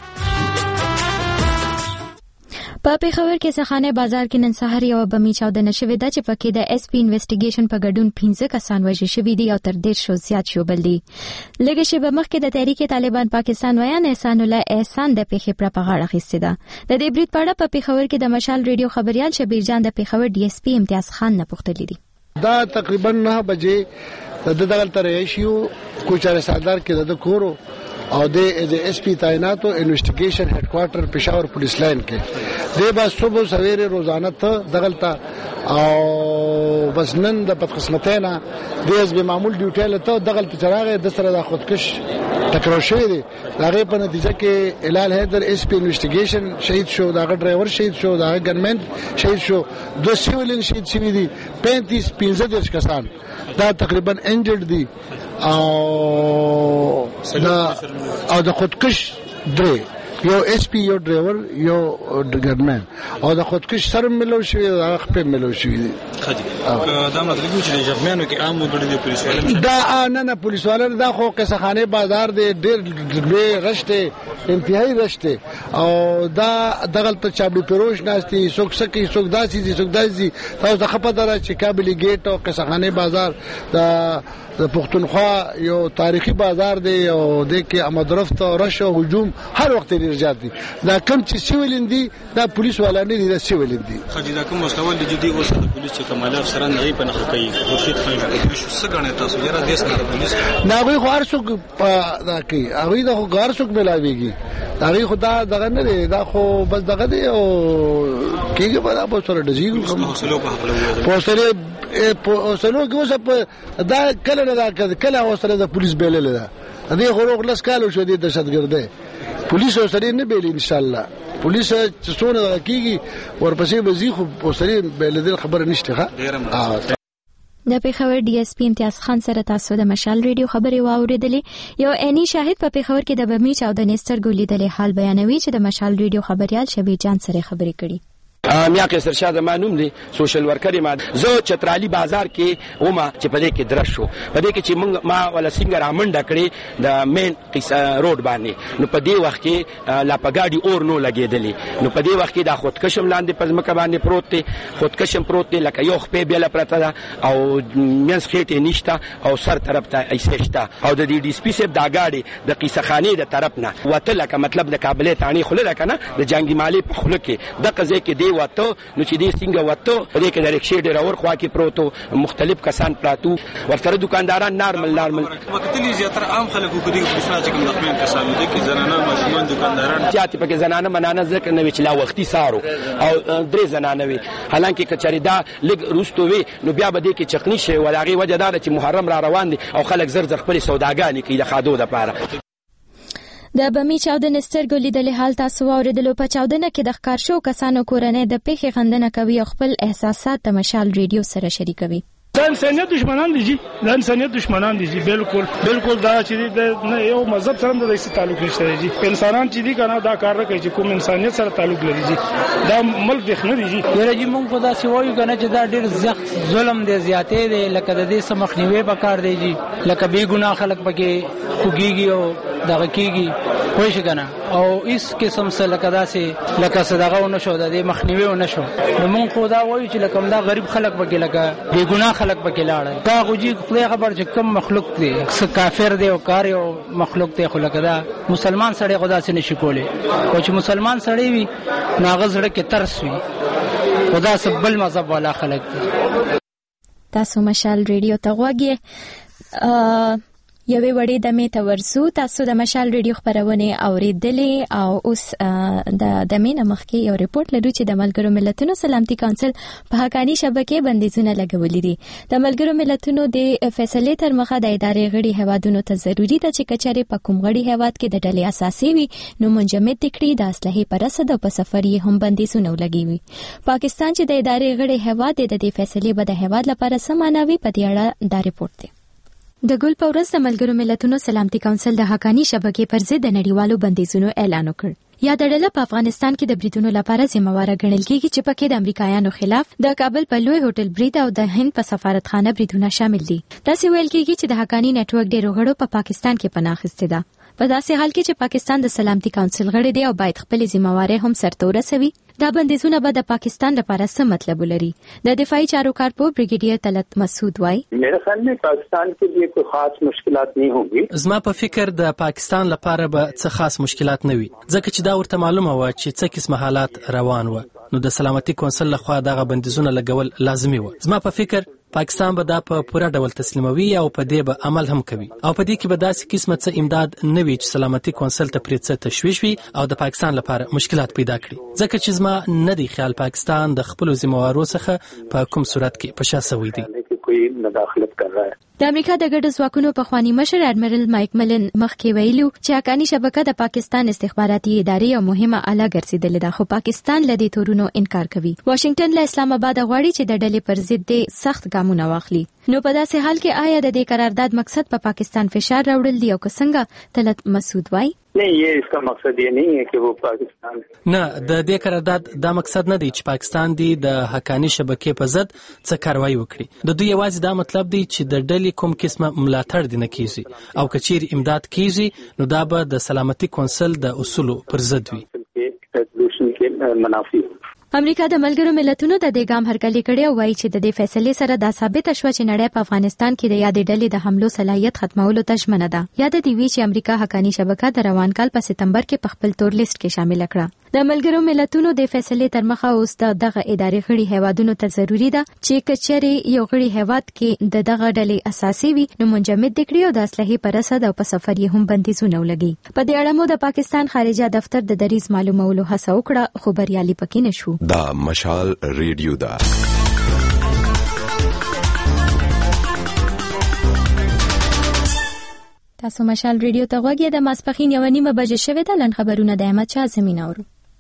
په پیښور کې سخانه بازار کې نن سحر یو بمي چاودنه شوې ده چې پکې د اس پی انویسټیګیشن په ګډون 15 کسان وژل شوي دي او تر 150 زیات شوبل دي. لږ شی به مخکې د تحریک طالبان پاکستان ویان احسان الله احسان د پیښې پر پغاړه خسته ده. د دې بریټ پاړه په پیښور کې د مشال ریډیو خبريال شبیر جان د پیښور ډي اس پی امتیاز خان نه پوښتلی دي. دا تقریبا 9 بجې د دغه تر ایشیو کوچاره سردار کې د کورو او د اس پی تعیناتو انویسټیګیشن هډ کوارټر پېښور پولیس لاین کې د با صبح سویره روزانه ته دغلطه او بس نن د بدقسمتینا د حزب معمول ډیوټي لته دغلطه چراغ د سره د خودکش ټکراو شوی دی. هغه په نتیجه کې هلال حیدر اس پی انویسټیګیشن شهید شو، دا ډرایور شهید شو، دا ګنمن شهید شو، 2 سیویلین شهید شوی دي، 35 کسان دا تقریبا انجرډ دي او د خودکش درې، یو اس پی، یو ډرایور، یو ګنمن او د خودکش سره ملو شوی، دا خپل ملو شوی دي. دا مطلب چې د جرمانو کې عام وګړي د پولیسوالو دا نه پولیسوالو دا خو قصخانه بازار دی، ډېر لوی رشته انتهایی رشته او دا دغه ته چابډي پیروش ناشتي څوک سکی څوک داسي تاسو د خپه درا چې کابل ګیټ او قصخانه بازار د پښتونخوا یو تاریخي بازار دی او د کې امدرفت او رش او هجوم هر وخت ډیر دي دا کم چې سیویلین دي دا پولیس والا نه دي دا سیویلین دي خدای دا کوم مستوى د جدي اوس د پولیس چې کمالات سره نه په نخ کوي خورشید خان شو څنګه تاسو یاره دیس نه پولیس ناغوی خو ارڅوک دا کوي هغه د خو ګارڅوک ملاويږي هغه خدا دغه نه دی دا خو بس دغه دی او کېږي برابر سره دځیږي حوصله په خپل حوصله کوسه په دا کله نه کله حوصله د پولیس بیلل ده دې غوړو لس کالو شو دي دهشتګرد پولیس حوصله نه بیل ان شاء الله پولیس څونه کیږي ورپسې بزی خو حوصله بیل خبر نشته ها د پیښور ډي اس پی امتیاز خان سره تاسو د مشال ریډیو خبري واوریدلې یو اني شاهد په پیښور کې د بمی چاودنې سترګو لیدلې حال بیانوي چې د مشال ریډیو خبريال شبي جان سره خبري کړي میا قیصر شاه د مانوم دي سوشل ورکر ما زه چترالي بازار کې ومه چې په دې کې درش شو په دې کې چې موږ ما ولا سنگر امنډه کړې د مین روډ باندې نو په دې وخت کې لا پګاډي اور نو لګېدلې نو په دې وخت کې دا خودکشم لاندې پزمکه باندې پروت دی خودکشم پروت دی لکه یو خپې بیل پرته ده او مینس خېټه نشته او سر طرف ته ایسشته او د دې ډي سپي سپ دا گاډي د قیصه خاني د طرف نه وته لکه مطلب د کابل تانی خله کنه د جنگي مالی په خله کې د قضې کې دی وته نو چې دې څنګه وته دې کې د ریکشې ډیر اور خوا کې پروتو مختلف کسان پلاتو ورته دکانداران نارمل وکتلی زیاتره عام خلکو کو دي په ساجي کې مخمن کسان دي کې زنانه ماشومان دکانداران چې پکې زنانه منانه ذکر نه وچلا وختي سارو او درې زنانه وي حالانکه کچاري دا لګ روستو وي نو بیا به دې کې چقنی شي ولاغي وجه دار چې محرم را روان دي او خلک زر خپل سوداګانی کوي د خادو د پاره د بمی چاودنې سترګو لیدلې حال تاسو اوریدلو په چاودنه کې د ښکار شو کسانو کورنۍ د پیښې خندنه کوي او خپل احساسات د مشال ریډیو سره شریکوي د انسانیت دشمنان دي د انسانیت دشمنان دي بالکل دا چې د یو مذهب سره د هیڅ تعلق نشته دي انسانان چې دي کنه دا کار کوي چې کوم انسانیت سره تعلق لري دا ملک د خنه دي یره موږ خدا سی وایو کنه چې دا ډیر زخت ظلم دی زیاتې دی لکه د دې سمخنیوي پکار دی لکه بے ګناه خلک پکې خوګيږي او دغه کیږي خوښ کنه او اس قسم سره لکه داسې لکه صدقه ونه شو د مخنیوي ونه شو نو مونږ خدا وایو چې لکه دا غریب خلک پکې لکه بے ګناه خلک پکې لاړل دا غوږی خدای خبر چې کم مخلوق دی کافر دی او کار یو مخلوق دی خو لکه دا مسلمان سړی خدا سره نشي کولی او چې مسلمان سړی وي ناغه زړه کې ترس وي خدا سبل مذهب والا خلک دی تاسو مشال ریډیو ته غوږی یوې وړې دمې ته ورسو تاسو د مشال ریډیو خبرونه اوریدلې او اوس د دمې نه مخکې یو ریپورت لرو چې د ملګرو ملتونو سلامتي کونسل په حقاني شبکې بندیزونه لګولې دي د ملګرو ملتونو د فیصلې تر مخه د ادارې غړي هوادونو ته ضروری ده چې کچاري په کوم غړي هواد کې د ډلې اساسي وي نو منجمد کړي د اسلحې پر رسد او په سفر یې هم بندیزونه ولګوي پاکستان چې د ادارې غړي هواد د دې فیصلې به د هواد لپاره سمانوي په دې اړه دا ریپورت دی د ګل پورس د ملګرو ملتونو سلامتي کونسل د حقاني شبکې پر ضد د نړیوالو بندیزونو اعلان وکړ یا د ډله په افغانستان کې د بریدونو لپاره ذمہوار ګڼل کېږي چې پکې د امریکایانو خلاف د کابل په لوی هوټل برید او د هند په سفارتخانه بریدونه شامل دي تاسو ویل کېږي چې د حقاني نتورک ډیرو غړو په پاکستان کې پناه اخیستې ده په داسې حال کې چې پاکستان د سلامتي کونسل غړی دی او باید خپل ذمہواري هم سرته ورسوي دا بندیزونه به د پاکستان لپاره څه مطلب ولري د دفاعي چارو کارپو بریګیډیر طلعت مسعود وايي میرے خیال میں پاکستان کے لیے کوئی خاص مشکلات نہیں ہوگی زما په فکر د پاکستان لپاره به څه خاص مشکلات نه وي ځکه چې دا ورته معلومه و چې څه قسم حالات روان و نو د سلامتي کونسل لخوا دغه بندیزونه لګول لازمي و زما په فکر پاکستان به دا په پوره ډول تسلیموي او په دې به عمل هم کوي او په دې کې به داسې قسمه څه امداد نه وي چې سلامتي کونسل ته پرې څه تشویش وي او د پاکستان لپاره مشکلات پیدا کړي ځکه چې زما نه دی خیال پاکستان د خپل ذمہوارو څخه په کوم صورت کې په شا سوي دي کوئی مداخلت کر رہا ہے د امریکا د ګډو ځواکونو په خواني مشر اډمرل مایک ملن مخکې ویلو چې حقاني شبکه د پاکستان استخباراتي ادارې او مهمه اله ګرځیدلې ده خو پاکستان لدی تورونو انکار کوي واشنگټن له اسلام آباد غواړي چې د ډلې پر ضد د سخت ګامونه واخلي نو په داسې حال کې آیا د دې قرارداد مقصد په پاکستان فشار راوړل دی او څنګه طلعت مسعود وايي نہیں یہ اس کا مقصد یہ نہیں ہے کہ وہ پاکستان نه د دې قرارداد دا مقصد نه دی چې پاکستان دی د حقاني شبکې په ضد څه کاروایی وکړي د دوی یوازې دا مطلب دی چې د ډلې ولې کوم قسمه ملاتړ دي نه کیږي او کچیر امداد کیږي نو دا به د سلامتي کونسل د اصولو پر ضد وي. امریکا د ملګرو ملتونو د دې ګام هرکلی کړی او وایي چې د دې فیصلې سره دا ثابت شوه چې نړۍ په افغانستان کې د یادې ډلې د حملو صلاحیت ختمولو ته ژمنه ده. یاد دی وی چې امریکا حقانی شبکه د روان کال په سپتمبر کې په خپل تور لیست کې شامل کړه. د ملګرو ملتونو د فیصلې تر مخه اوس دغه ادارې غړي هیوادونو ته ضروری ده چې کچري یو غړي هیواد کې دغه ډلې اساسي وي نو منجمد دکړي او د اصلحي پر رسد او په سفر یې هم بندیزونه ولګي. په دې اړه مو د پاکستان خارجه دفتر د دریز معلومولو هڅه وکړه خو بریالي پکې نشو. دا مشال ریډیو دا تاسو مشال ریډیو ته غوږی د ماسپخین 9:30 بجې شوه د لن خبرونه د احمد شاه زمين اورو.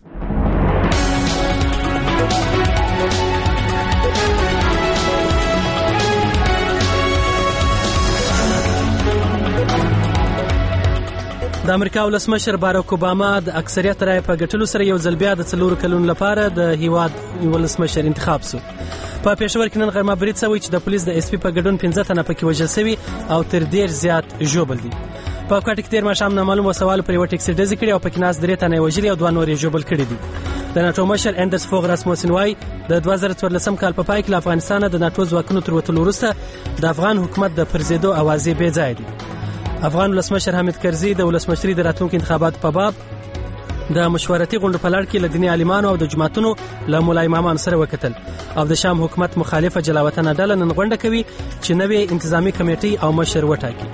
د امریکا ولسمشر باراک اوباما د اکثریت رای په ګټلو سره یو ځل بیا د 4 کلونو لپاره د هیواد ولسمشر انتخاب شو. په پېښور کې نن غرمه برید شوی چې د پولیس د اس پی په ګډون 15 تنه پکې وژل شوي او تر ډیر زیات ژوبل دي. په کوټه کې تیر ماښام نامعلوم وسوال پر یو ټیکسي ډزې کړې او پکې ناس 3 تنه وژلي او 2 نور یې ژوبل کړي دي. د ناتو مشر اندرس فوغ راسموسن وايي د 2014 کال په پای کې افغانستان د ناتو ځواکونو تر وټولو وروسته د افغان حکومت د پرزیدو اوازې بې ځای دي. افغان ولسمشر حامد کرزي د ولسمشري د راتلونکو انتخاباتو په باب د مشورتي غونډو په لړ کې له دیني عالمانو او د جماعتونو له مولا امامان سره وکتل او د شام حکومت مخالفه جلاوطن ډله نن غونډه کوي چې نوې انتظامی کمیټې او مشر وټاکي.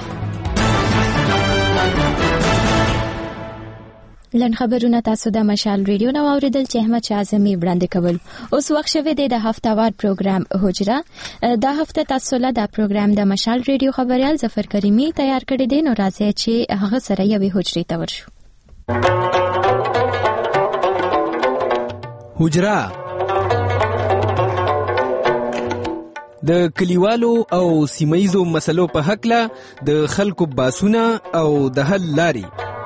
لن خبرونه تاسو د مشال ریډیو نو اوریدل چې احمد شاه زمي وړاندې کول. اوس وخت شوه د هفتهوار پروګرام هجره. دا هفته تاسو له دا پروګرام د مشال ریډیو خبريال ظفر کریمی تیار کړی دی نو راځي چې هغه سره یوې هجري ته ورشو. هجره د کلیوالو او سیمایزو مسلو په حق له د خلکو باسونه او د حل لاري.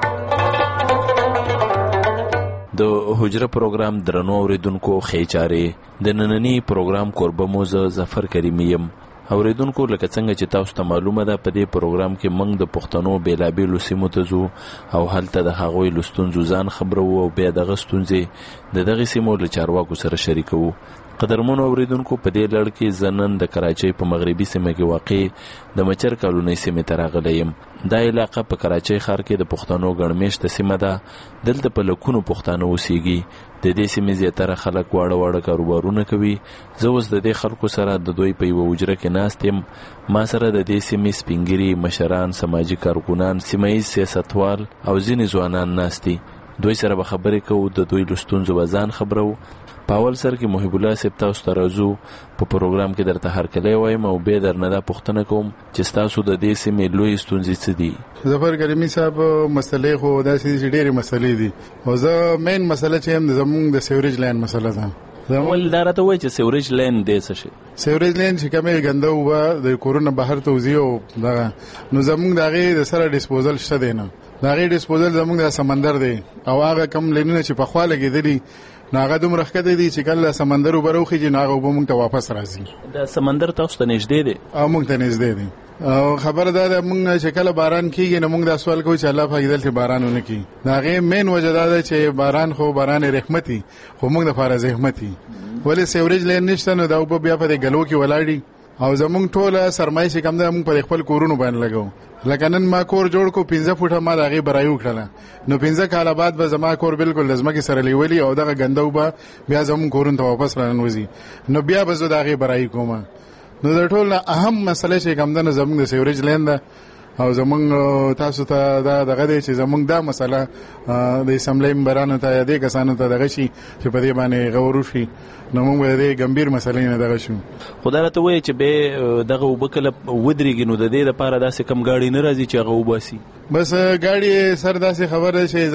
د هجره پروګرام درنو اوریدونکو خیچاره د نننی پروګرام قربه موزه ظفر کریمی يم. اوریدونکو لکه څنګه چې تاسو ته معلومه ده په دې پروګرام کې موږ د پښتنو بیلابیلو سیمو ته ځو او هلته د هغوی لستونزو ځان خبرو او بیا د غستونځي د دغه سیمو له چارواکو سره شریکو. قدرمن اوریدونکو په دې لړ کې زنن د کراچۍ په مغربي سیمه کې واقع د مچر کالونی سیمه ته راغلیم. دا علاقه په کراچۍ ښار کې د پښتنو ګڼمېشته سیمه ده. دلته په لکونو پښتانه اوسېږي. د دې سیمې زیاتره خلک واړه کاروبارونه کوي. زه اوس د دې خلکو سره د دوی په یوه حجره کې ناست یم. ما سره د دې سیمې سپینګیري مشران، سماجي کارکونان، سیمهییز سیاستوال او ځینې ځوانان ناست دي. دوی سره به خبرې کوو، د دوی له ستونزو به ځان خبرو. په اول سر کې محب الله صاحب تاسو ته راځو په پروګرام کې درته هرکلی وایم او بیا درنه دا پوښتنه کوم چې تاسو د دې سیمې لوی ستونزې څه دي. ظفر کریمی صاحب مسلې خو داسې ډېرې مسلې دي او زه مین مسله چې هم زموږ د سیوریج لاین مسله ده. ول دا راته وایي چې سیوریج لاین دی څه شي؟ سیوریج لاین چې کومې ګنده اوبه د کورونه بهر ته وځي او دغه نو زموږ د هغې د سره ډسپوزل شته دی نه. د هغې ډسپوزل زموږ د سمندر دی او هغه کم لینونه چې پخوا لګېدلي نو هغه دومره ښکته دي چې کله سمندر اوبه راوخیږي نو هغه اوبه موږ ته واپس راځي. د سمندر تاسو ته نږدې دی؟ او موږ ته نږدې دی. او خبره دا ده موږ چې کله باران کیږي نو موږ دا سوال کوو چې الله پاک دلته باران ونه کړي. د هغې مین وجه دا ده چې باران خو باران رحمتي خو موږ دپاره زحمتي. ولې سیوریج لاین نشته نو دا اوبه بیا په دې ګلو کې ولاړي او زمونږ ټوله سرمایه چې کم ده موږ په خپل کورونو باندې لګو. لکه نن ما کور جوړ کو 15 فوټه ما د هغې برایي وکړله نو 15 کاله بعد به زما کور بالکل د ځمکې سره لیولي او دغه ګنده اوبه بیا زمونږ کورونو ته واپس راننوځي نو بیا به زه د هغې برایي کوم. نو د ټول نه اهم مسله چې کم ده نو زمونږ د سیوریج لاین ده او زمونږ تاسو ته دا دغه دی چې زمونږ دا مسله د اسمبلی ممبرانو ته یا دې کسانو ته دغه شي چې په دې باندې غور وشي نو موږ به د دې ګمبیر مسلې نه دغه شو. خو دا راته وایي چې بیا دغه اوبه کله ودرېږي نو د دې دپاره داسې کم ګاډي نه راځي چې هغه وباسي؟ بس ګاډي سر داسې خبره ده چې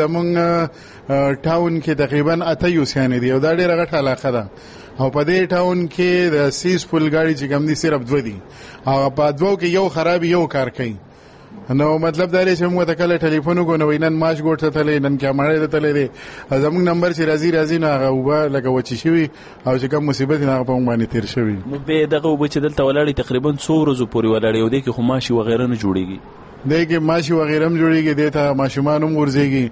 زمونږ ټاون کې تقریبا 8 یوسیانې دي او دا ډېره غټه علاقه ده او په دې ټاون کې د سیز پل ګاډي چې کم دي صرف 2 دي او په 2 کې یو خرابي یو کار کوي. نو مطلب دا دی چې موږ ته کله ټلیفون وکړو نن ماش ګوټ ته تللی نن کیماړې ته تللی دی زموږ نمبر چې راځي نو هغه اوبه لکه وچې شوي او چې کوم مصیبت یې هغه په موږ باندې تېر شوي. نو بیا دغه اوبه چې دلته ولاړې تقریبا څو ورځو پورې ولاړې او دې کې خو ماشي وغیره نه جوړېږي دی کې ماشي وغیره هم جوړېږي دی ته ماشومان هم ورځېږي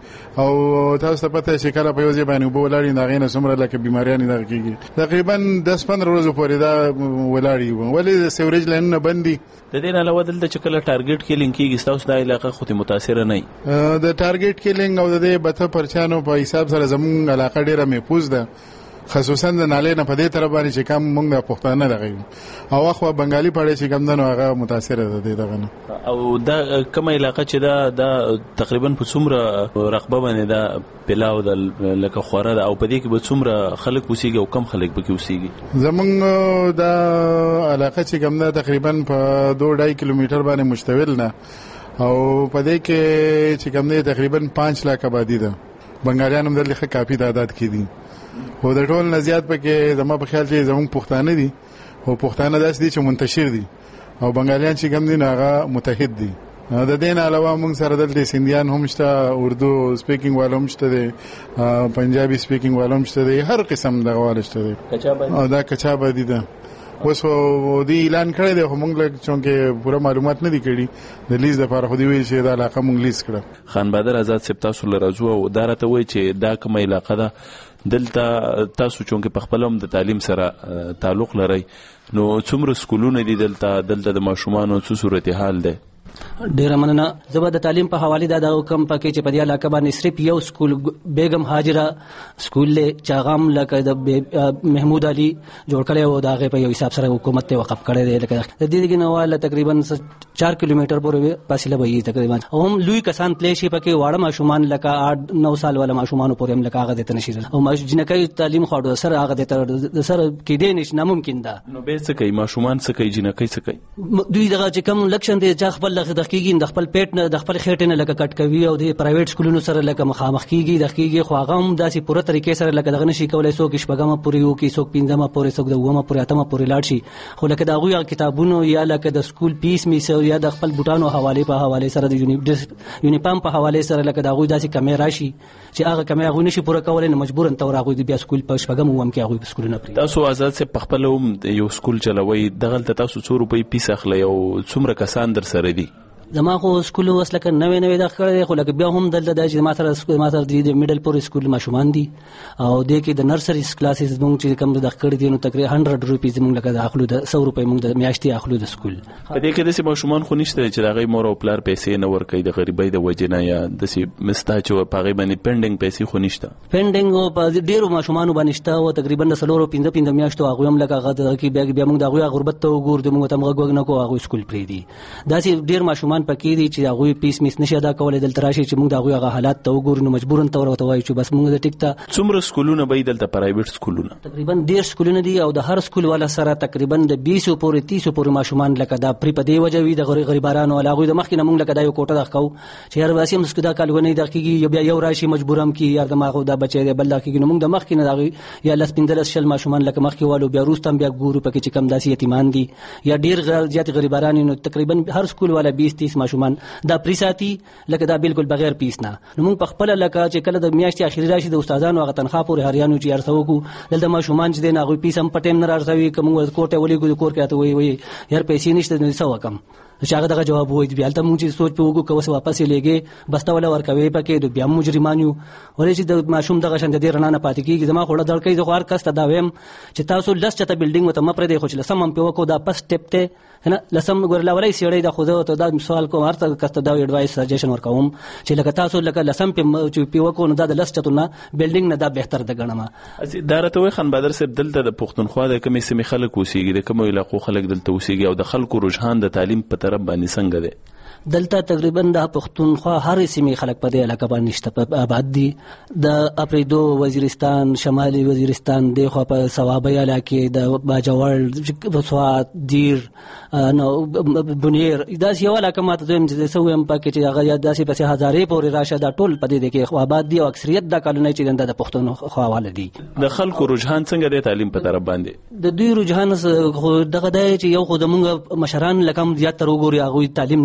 او تاسو ته پته چې کله په یو ځای باندې اوبه ولاړې د هغې نه څومره لکه بیماریانې دغه کېږي تقریبا 10-15 ورځو پورې دا ولاړې ولې د سیوریج لاینونه بند دي. د دې نه علاوه دلته چې کله ټارګټ کیلینګ کېږي ستاسو دا علاقه خو متاثره نه وي د ټارګټ کیلینګ او د دې بته پرچانو په حساب سره زموږ علاقه ډېره محفوظ ده خصوصا د نالې نه په دې طرف باندې چې کم موږ د پښتانه دغه او اخو بنگالي پړې چې کم دنو هغه متاثر ده دغه نه او دا کومه علاقه چې دا تقریبا په څومره رقبه باندې دا پلاو د لکه خوره ده او په دې کې به څومره خلک اوسېږي او کم خلک به کې اوسېږي زموږ دا علاقه چې کم ده تقریبا په 2.5 کیلومتر باندې مشتمل نه او په دې کې چې کم ده تقریبا 5 لک آبادی ده بنگالیان هم دلته کافي تعداد کې دي خو د ټول نه زیات پکې زما په خیال چې زموږ پښتانه دي او پښتانه داسې دي چې منتشر دي او بنگالیان چې کوم دي هغه متحد دي. د دې نه علاوه موږ سره دلته سندیان هم شته اردو سپیکینګ والو هم شته دي پنجابي سپیکینګ والو هم شته دي هر قسم دغه والو شته دي او دا کچابه دي ده اوس دی اعلان کړی دی خو موږ له چونکې پوره معلومات نه دي کړي د لیز لپاره خو دی ویل چې دا علاقه موږ لیز کړه. خان بادر آزاد صاحب تاسو له راځو او دا راته وایي چې دا کومه علاقه ده دلته تاسو چونکې په خپل هم د تعلیم سره تعلق لرئ نو څومره سکولونه دي دلته د ماشومانو څه صورتحال ده؟ ډیره مننه. زه به د تعلیم په حواله دا کوم پکې چې په دې علاقه باندې صرف یو سکول بیگم هاجره سکول له چاغام لکه د محمود علي جوړ کړی او دا غي په یو حساب سره حکومت ته وقف کړی دی لکه د دې نواله تقریبا 4 کیلومتر پورې فاصله وي تقریبا هم لوی کسان پلی شي پکې واړه ماشومان لکه 8-9 سال والا ماشومان پورې هم لکه هغه د تنشي او جنکې تعلیم خاطر سره هغه د سره کې دی نش ناممکن ده. نو به څه کوي ماشومان څه کوي جنکې څه کوي دوی دغه چې کوم لکشن دی چې خپل د خپل پیټ نه د خپل خېټه نه لکه کټ کوي او د پرایویټ سکولونو سره لکه مخامخ کیږي خو هغه هم داسې پوره طریقې سره لکه دغه نشي کولای څوک شپږمه پورې یو کې څوک پنځمه پورې څوک دومه پورې اتمه پورې لاړ شي خو لکه دا غوي کتابونو یا لکه د سکول پیس میس یا د خپل بوټانو حواله سره د یونیفارم په حواله سره لکه دا غوي داسې کیمرا شي چې هغه کیمرا نشي پوره کولای نو مجبورن تور هغه بیا سکول په شپږمه وم کې هغه سکول نه پری. تاسو آزاد سے په خپل یو سکول چلوي دغه تاسو 100 روپۍ پیس اخلي او څومره کسان در سره دي؟ زما خو سکول وس لکه نوې د کړې خو لکه بیا هم دلته د ما سره د میډل پورې سکول ماشومان دي او د کې د نرسری کلاسز موږ چې کوم د کړې دي نو تقریبا 100 روپیز موږ لکه اخلو د 100 روپۍ موږ د میاشتې اخلو د سکول. په دې کې د ماشومان خو نشته چې د غي مور او پلار پیسې نه ورکړي د غریبۍ د وجنه یا د مستاچو په غي باندې پینډینګ پیسې خو نشته پینډینګ او په ډیرو ماشومان باندې شته او تقریبا 115 میاشتو هغه هم لکه هغه کې بیا موږ د غوي غربت ته وګور د موږ ته موږ نه کو هغه سکول پری دي داسې ډیر ماشومان پکې دي چې غوي پیس میس نشي ادا کولای دلته راشي چې موږ د غوي هغه حالات ته وګورو نو مجبورن تور وته وایو چې بس موږ د ټیک ته څومره سکولونه به دلته پرایویټ سکولونه تقریبا 1.5 سکولونه دي او د هر سکول والا سره تقریبا د 20 پورې 30 پورې ماشومان لکه دا پری په دی وجوي د غریبانو علاوه د مخکې موږ لکه دا یو کوټه دخو چې هر واسي موږ دا کالګونې دقیقي یو راشي مجبورم کی یا د ماغو دا بچي دی بل دقیقي موږ د مخکې نه دا یا لس پندلس شل ماشومان لکه مخکې والو بیا روستم بیا ګورو پکې چې کم داسي یتیمان دي یا ډیر زیات غریبانو نو تقریبا هر سکول والا 20-30 ماشومان دا پری ساتي لکه دا بالکل بغیر پیس نه نو موږ په خپل لکه چې کله د میاشتې اخیری راشي د استادانو هغه تنخواه پورې هریانو چې ارسو کو دلته ماشومان چې نه غوي پیس هم پټیم نه راځوي کوم کوټه ولي کور کې اته وي یار پیسې نشته نو څه وکم چې هغه دغه جواب وایي بیا ته موږ چې سوچ په وګو کوس واپس لګي بسته ولا ورکوي پکې د بیا مجرمانو ولې چې د ماشوم دغه شند دې رڼا نه پاتې کیږي زما خوړه دړکې زه خور کسته دا ویم چې تاسو لسته بلډینګ وته مپر دی خو چې لسم هم په وکو دا پس ټپ ته نه لسم ګورلا ولې سیړې د خوځو ته دا سوال کوم هرته کسته دا ایڈوایس سجیشن ورکوم چې لکه تاسو لکه لسم په وکو نو دا د لسته نه بلډینګ نه دا بهتر د غنمه ادارته وي خان بدر صاحب دلته د پښتونخوا د کمی سیمه خلک اوسېږي د کوم علاقو خلک دلته اوسېږي او د خلکو رجحان د تعلیم په طرف باندې څنګه دی دلته تقریبا د پښتونخوا هر سیمه خلک په دې علاقه باندې شته آباد دي د اپریدو وزیرستان شمالي وزیرستان د خو په ثوابي علاقه د باجوړ وسوات دیر نو بنیر داس یو علاقه ماته زم چې سویم پکې چې هغه داسې په هزارې پورې راشه دا ټول په دې کې آباد دي او اکثریت د کالونی چې د پښتونخوا حواله دي د خلکو رجحان څنګه د تعلیم په طرف باندې د دوی رجحان دغه دی چې یو خو د موږ مشران لکم زیات تر وګوري هغه تعلیم نه دی کړی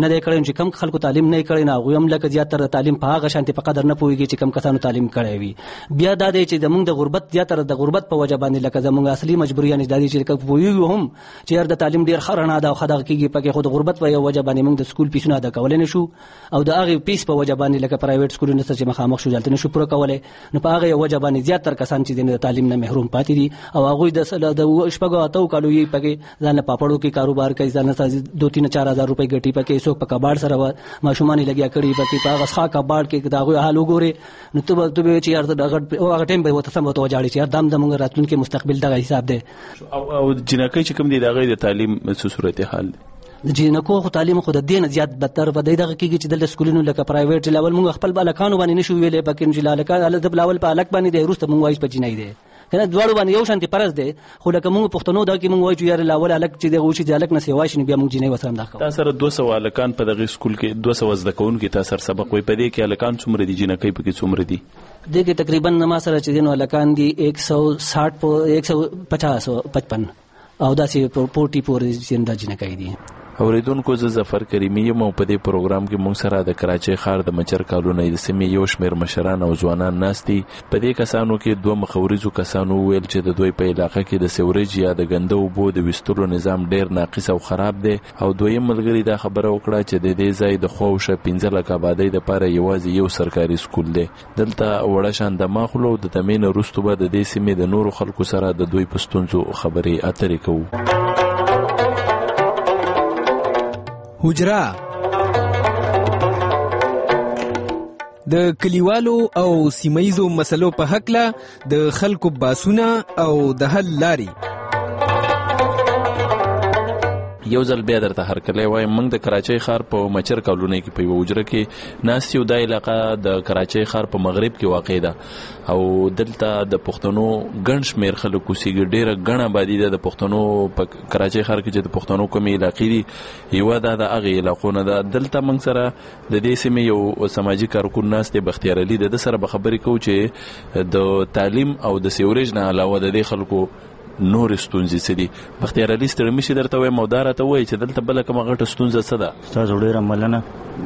چې کم خلکو تعلیم نه کړي نه غویم لکه زیاتره تعلیم په هغه شانتي په قدر نه پويږي چې کم کسانو تعلیم کړي وي. بیا دا دی چې زمونږ د غربت زیاتره د غربت په وجه باندې لکه زمونږ اصلي مجبوریت نه دي چې پويږي هم چې هر د تعلیم ډیر خرانه ده او خدای کېږي پکې خود غربت په وجه باندې موږ د سکول پیسونه ادا کولای نشو او د هغه پیس په وجه باندې لکه پرایویټ سکولونو سره مخامخ شو ځلته نشو پوره کولای. نو په هغه وجه باندې زیاتره کسان چې د تعلیم نه محروم پاتې دي او هغه د شپږو اتو کالو یې پکې ځان پاپړو کې کاروبار کوي ځان سازي 2-3-4 روپۍ ګټي پکې څوک په کباړ سره ماشومان لګیا کړي پکې په هغه ښه کباړ کې دا حال وګوره نو ته چې یار هغه ټیم به وته سم وته وجاړي چې دام د راتلونکي مستقبل دغه حساب دی. او جنکۍ چې کوم دي دغه د تعلیم څه صورت حال دی د جنکو خو تعلیم خو د دین زیات بدتر و دغه کېږي چې د سکولونو لکه پرایویټ لیول موږ خپل بالکانو باندې نشو ویلې پکې چې لالکان د بلاول په الک باندې د روسته موږ وایي په جنۍ دی کنه دواړو باندې یو شانتي پرز دی خو لکه موږ پښتنو دا کې موږ وایو چې یار لاول الک چې دغه وشي د الک نه سیوا شي بیا موږ جنۍ وسره مداخله تاسو سره 200 الکان په دغه سکول کې 200 زده کوونکي تاسو سره سبق وي په دې کې الکان څومره دي جنکۍ پکې څومره دي دغه تقریبا ما سره چې دین الکان دي 160 155 او داسې پورټي پورې زنده جنکۍ دي. اوریدونکو زه ظفر کریمی یم او په دې پروګرام کې موږ سره د کراچۍ ښار د مچر کالونی د سیمې یو شمېر مشران او ځوانان ناست دي. په دې کسانو کې 2 مخوریزو کسانو ویل چې د دوی په علاقه کې د سیوریج یا د ګنده اوبو د ویستلو نظام ډیر ناقص او خراب دی او دویم ملګری دا خبره وکړه چې د دې ځای د خوښه 15 لک آبادی لپاره یوازې یو سرکاري سکول دی. دلته وړه شان د ماخلو د تمین وروسته به د دې سیمې د نورو خلکو سره د دوی په ستونزو خبرې اترې کوو. حجره د کلیوالو او سیمایزو مسلو په حقله د خلکو باسونه او د حل لاري یو ځل بیا درته هرکلی وایم موږ د کراچۍ ښار په مچر کالونی کې په یوه حجره کې ناست یو. دا علاقه د کراچۍ ښار په مغرب کې واقع ده او دلته د پښتنو ګڼ شمېر خلک اوسېږي. ډېره ګڼه آبادي ده د پښتنو په کراچۍ ښار کې چې د پښتنو کومې علاقې دي یوه دا د هغې علاقو نه ده. دلته موږ سره د دې سیمې یو سماجي کارکون ناست دی بختیار علي. د ده سره به خبرې کوو چې د تعلیم او د سیوریج نه علاوه د دې خلکو نور ستونزې څه دي. بختیار علي ستړی مشي درته وایم او دا راته وایي چې دلته بله کومه غټه ستونزه څه ده. ستاسو ډېره مننه.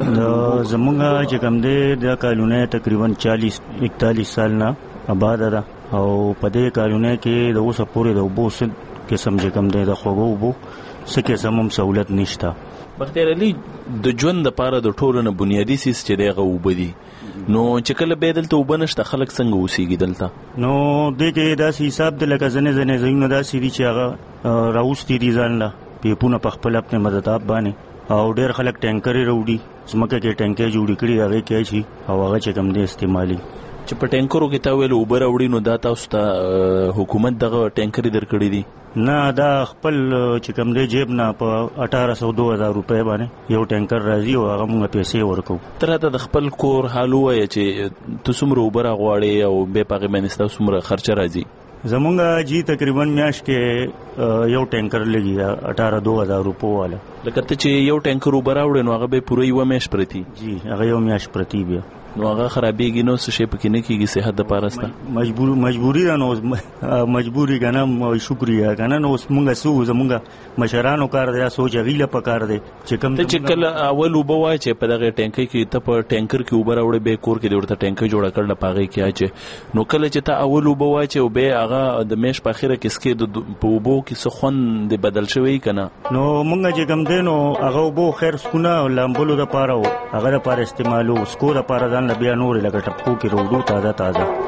زموږ چې کوم دی د کالونۍ تقریبا 40-41 سال نه آباده ده او په دې کالونۍ کې د اوسه پورې د اوبو څه قسم چې کوم دی د خوږو اوبو څه قسم هم سهولت نشته. بختیار علي د ژوند لپاره د ټولو نه بنیادي څیز چې دی هغه اوبه دي. نو چې کله به دلته اوبه نشته خلک څنګه اوسېږي دلته؟ نو دې کې داسې حساب دی لکه ځینې ځایونه داسې دي چې هغه راوستي دي ځان له پیپونه په خپل خپل مدداب باندې او ډېر خلک ټینکرې راوړي ځمکه کې ټینکۍ جوړې کړي هغې کې اچي او هغه چې کوم دی استعمالي. چې په ټینکرو کې تا ویل اوبه راوړي نو دا تاسو ته حکومت دغه ټینکرې درکړي دي؟ نه دا خپل چې کوم دی جیب نه په 1800-2000 روپۍ باندې یو ټینکر راځي او هغه موږ پیسې ورکوو. ته راته د خپل کور حال ووایه چې ته څومره اوبه راغواړې او بیا په هغې باندې ستا څومره خرچه راځي؟ زمونږ جی تقریبا میاشت کې یو ټینکر لګي 18-2000 روپو والا. لکه ته چې یو ټینکر اوبه راوړې نو هغه به پوره یوه میاشت پرتی؟ جی هغه یو میاشت پرتی بیا نو هغه خرابېږي نو څه شی پکې نه کېږي صحت دپاره سته؟ مجبوري ده نو مجبوري که نه شکریه که نه نو اوس مونږ څه زمونږ مشرانو کار دی سوچ هغې له پکار دی چې کوم ته چې کله اول اوبه وایې چې په دغې ټینکۍ کې ته په ټینکر کې اوبه راوړې بیا کور کې دې ورته ټینکۍ جوړه کړله په هغې کې اچې نو کله چې ته اول اوبه وایې چې بیا هغه د میاشت په اخره کې سکې په اوبو کې څه خوند بدل شوی که نه؟ نو مونږ چې کوم دی نو هغه اوبو خیر سکونه لامبلو دپاره و هغه دپاره استعمالو سکو دپاره ځان له بیا نورې لکه ټپکو کې روډو تازه تازه.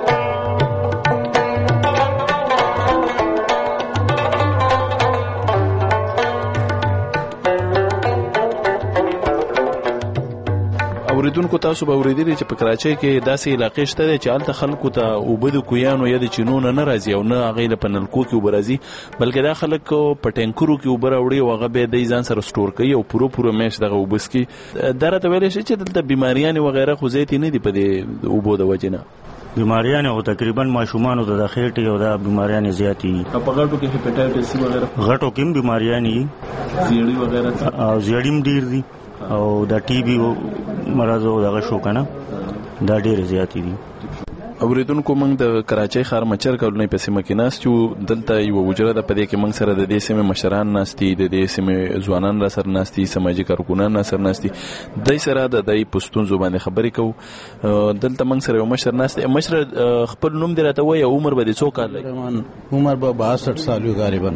اوریدونکو تاسو به اوریدلی چې په کراچۍ کې داسې علاقې شته دی چې هلته خلکو ته اوبه د کویانو یا د چینو نه راځي او نه هغې له په نلکو کې اوبه راځي بلکې دا خلک په ټینکرو کې اوبه راوړي او هغه بیا دی ځان سره سټور کوي او پوره میاشت دغه اوبه څکي. دا راته ویلی شي چې دلته بیماریانې وغیره خو زیاتې نه دي په دې اوبو د وجې نه؟ بیماریانې او تقریبا ماشومانو ته د خېټې او دا بیماریانې زیاتې دي. په غټو کې هیپاټایټس سی وغیره غټو کې هم بیماریانې دي زیړي وغیره او زیړي هم ډېر دي او د ټي بي مرض او دغه شو که نه دا ډېرې زیاتې دي. اوریدونکو موږ د کراچۍ ښار مچر کولونی په سیمه کې ناست یو. دلته یو وجره ده، په دې کې موږ سره د دې سیمې مشران ناست دي، د دې سیمې ځوانان را سره ناست دي، سماجي کارکونان را سره ناست دي. دوی سره د دوی په ستونزو باندې خبرې کوو. دلته موږ سره یو مشر ناست دی. مشر خپل نوم دې راته وایي، عمر به دې څو کال دی؟ عمر به 62 سال وي غالبا.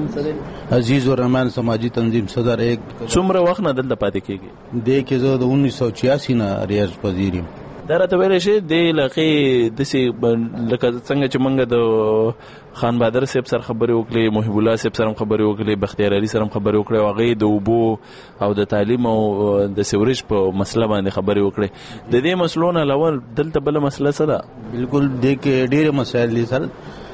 عزیز الرحمن سماجی تنظیم صدر. څومره وخت نه دلته پاتې کېږي؟ دې کې زه د 1986 نه ریاض پذیر یم. دا راته ویلی شي د علاقې داسې لکه څنګه چې موږ د خان بهادر صاحب سره خبرې وکړې، محب الله صاحب سره هم خبرې وکړې، بختیار علي سره هم خبرې وکړې، او هغې د اوبو او د تعلیم او د سیوریج په مسله باندې خبرې وکړې. د دې مسلو نه علاوه دلته بله مسله څه ده؟ بالکل دې کې ډېرې مسایل دي سر.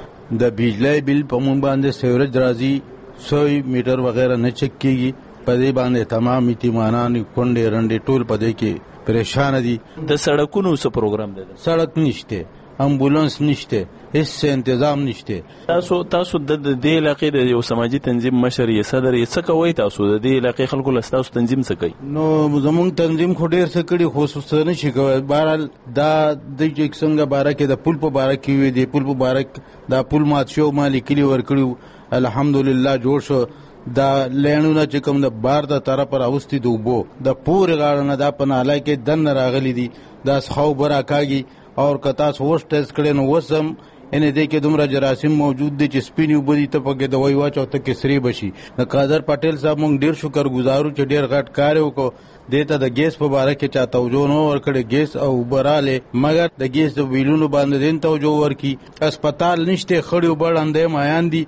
د بجلی بل په مونږ باندې سیوریج راځي 100 میټر وغیرہ نه چک کېږي. په دې باندې تمام یتیمانان کونډې رنډې ټول په دې کې پریشان دي. د سړکونو څه پروګرام دی؟ سړک نشته، امبولانس نشته، هیڅ تنظیم نشته. تاسو د دې علاقې د یو سماجی تنظیم مشر یې صدر یې څه کوئ؟ تاسو د دې علاقې خلکو له تاسو تنظیم څه کوي؟ نو زمونږ تنظیم خو ډېر څه کړي، خو څه نه شي کولی. بهرحال دا د څنګه باره کې د پل په باره کې وي، د پل په باره کې دا پل مات شو، ما لیکلي ورکړي، الحمدلله جوړ شو. دا لینونه چې کوم د بار د طرف راوستي د اوبو د پورې غاړه نه دا په ناله کې دننه راغلي دي، دا څښاو اوبه راکاږي. او که تاسو اوس ټیسټ کړی نو اوس هم یعنې دې کې دومره جراثیم موجود دي چې سپینې اوبه دي، ته پکې دوایي واچو ته کې سرې به شي. د قادر پټیل صاحب موږ ډېر شکر ګزارو چې ډېر غټ کار یې وکړو. دې ته د ګیس په باره کې چا توجه نه ورکړې، ګیس او اوبه رالې، مګر د ګیس د بیلونو باندې دین توجه ورکړي. اسپتال نشته، خړې اوبه ړندې مایان دي،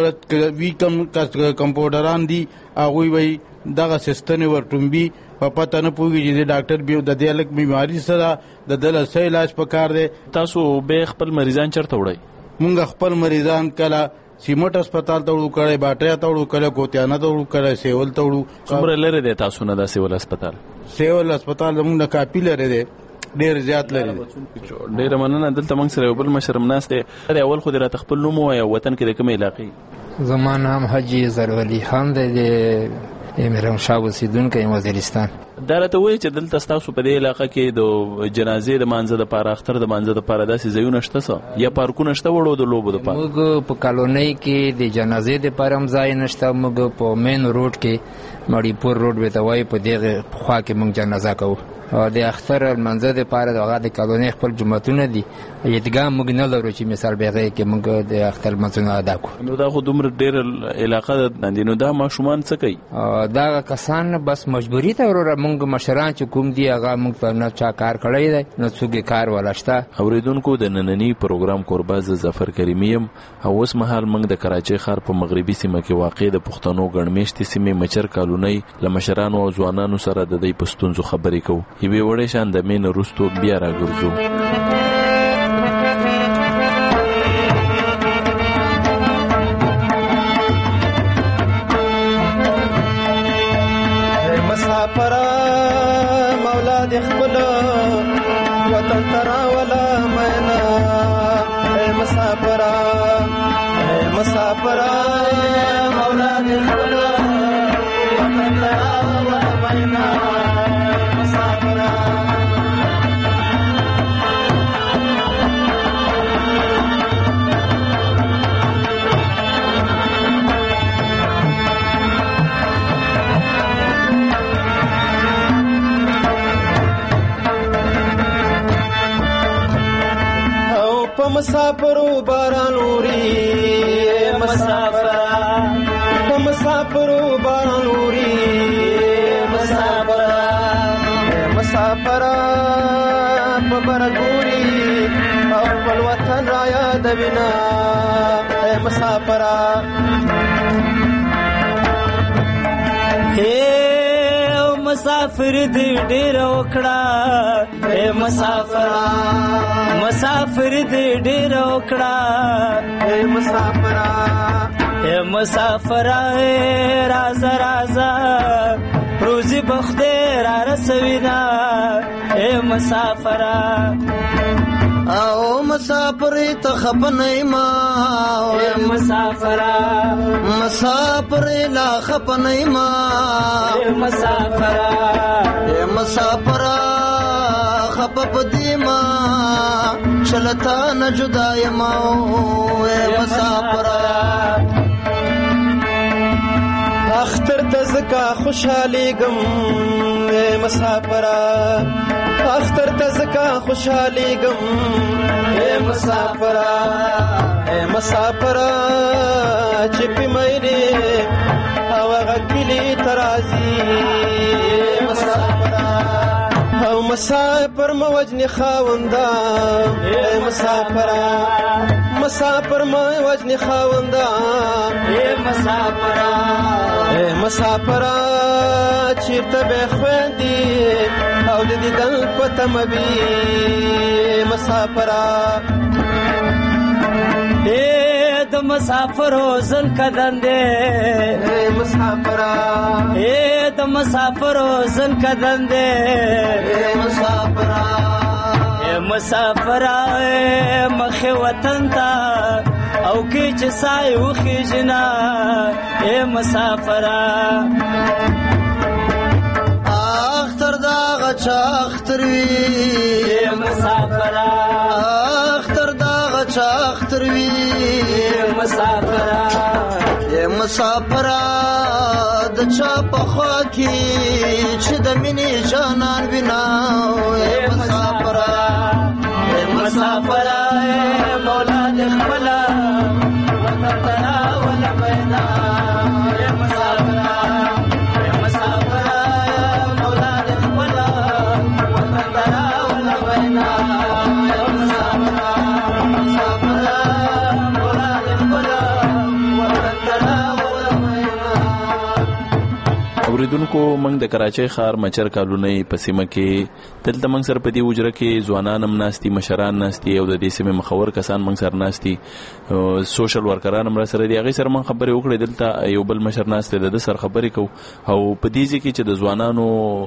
پر وی کم کمپاوډران دي، هغوی وایي دغه سیستنې ورټومبي، په پته نه پوهېږي چې د ډاکټر بیا د دې هلک بیماري څه ده، د ده له څه علاج پکار دی. تاسو به خپل مریضان چېرته وړئ؟ مونږ خپل مریضان کله سیمټ اسپتال ته وړو کړی، باټیا ته وړو کړی، کوتیانه ته وړو کړی، سیول ته وړو. څومره لرې دی تاسو نه دا سیول اسپتال؟ سیول اسپتال زموږ نه کافي لرې دی، ډېر زیات لرې دی. ډېره مننه. دلته موږ سره یو بل مشر هم ناست دی. اول خو دې راته خپل نوم ووایه، وطن کې د کومې علاقې؟ زما نام حاجي زرولي خان دی، د میرمشاه اوسېدونکی یم، وزیرستان. دا راته وایي چې دلته ستاسو په دې علاقه کې د جنازې د مانځه دپاره، اختر د مانځه دپاره داسې ځایونه شته څه یا پارکونه شته وړو د لوبو دپاره؟ موږ په کالونۍ کې د جنازې دپاره هم ځای نشته. موږ په مین روډ کې مړیپور روډ ورته وایي، په دغې خوا کې موږ جنازه کوو. د اختر لمانځه دپاره دغه د کالونۍ خپل جوماتونه دي، عیدګاه موږ نه لرو چې مثال به هغې کې موږ د اختر لمانځونه ادا کړو. نو دا خو دومره ډېره علاقه ده، نو دا ماشومان څه کوي؟ دغه کسان بس مجبوري ته وروره، موږ مشران چې کوم دي هغه موږ ته نه چا کار کړی دی، نه څوک یې کار ولا شته. اورېدونکو، د ننني پروګرام کوربه زه ظفر کریمي یم، او اوس مهال موږ د کراچۍ ښار په مغربي سیمه کې واقع د پښتنو ګڼمېشتې سیمې مچر کالونۍ له مشرانو او ځوانانو سره د دوی په ستونزو خبرې کوو. یوې وړې شان د مین وروستو بیا راګرځو. مسافره مولا دې خپل وطن ته راوله مینا، مسافره مسافره مولا دې خپل وطن ته راوله مینا، مسافره. مسافرو باران اوري، مسافره په مسافرو باران اوري، مسافره مسافره په برګوري او خپل وطن را یادوینا، مسافره. مسافر دې ډېر وکړه، مسافره مسافر دې ډېر وکړه، مسافره مسافره رازه رازه روزي بخته را رسوینا، مسافره. او مسافر ته خپنې ما، مسافره مسافر لا خپنې ما، مسافره مسافره خپ پدې ما چلتا نه جدا یم اے مسافرا اختر تزکا خوشحالیګم اے مسافرا اختر تزکا خوشحالیګم اے مسافرا چې په مېنه هغه کلی ترازی مسافرا او مسافر موجنی خاوندا اے مسافرا مسافر موجنی خاوندا اے مسافرا چې تبه خوندي او د دې دل پته مبي مسافرا د مسافرو زل کدندې مسافرا د مسافرو زل کدندې مسافرا مخه وطن تا او کې چې سای وخی جنا مسافرا اختر دا غچا اختر وی مسافرا اختر دا غچا اختر وی مسافرا د چا په خوا کې چې د مینې جانان وینا مسافرا مولا دې خپل وطن ترا ولا بنا مسافرا مولا دې خپل وطن ترا ولا بنا اوریدونکو موږ د کراچۍ ښار مچر کالونۍ په سیمه کې دلته موږ سره په دې وجره کې ځوانان هم ناستي مشران ناستي او د دې سیمې مخور کسان موږ سره ناستي سوشل ورکران هم سره دي هغې سره موږ خبرې وکړې دلته یو بل مشر ناست دی د ده سره خبرې کوو او په دې ځای کې چې د ځوانانو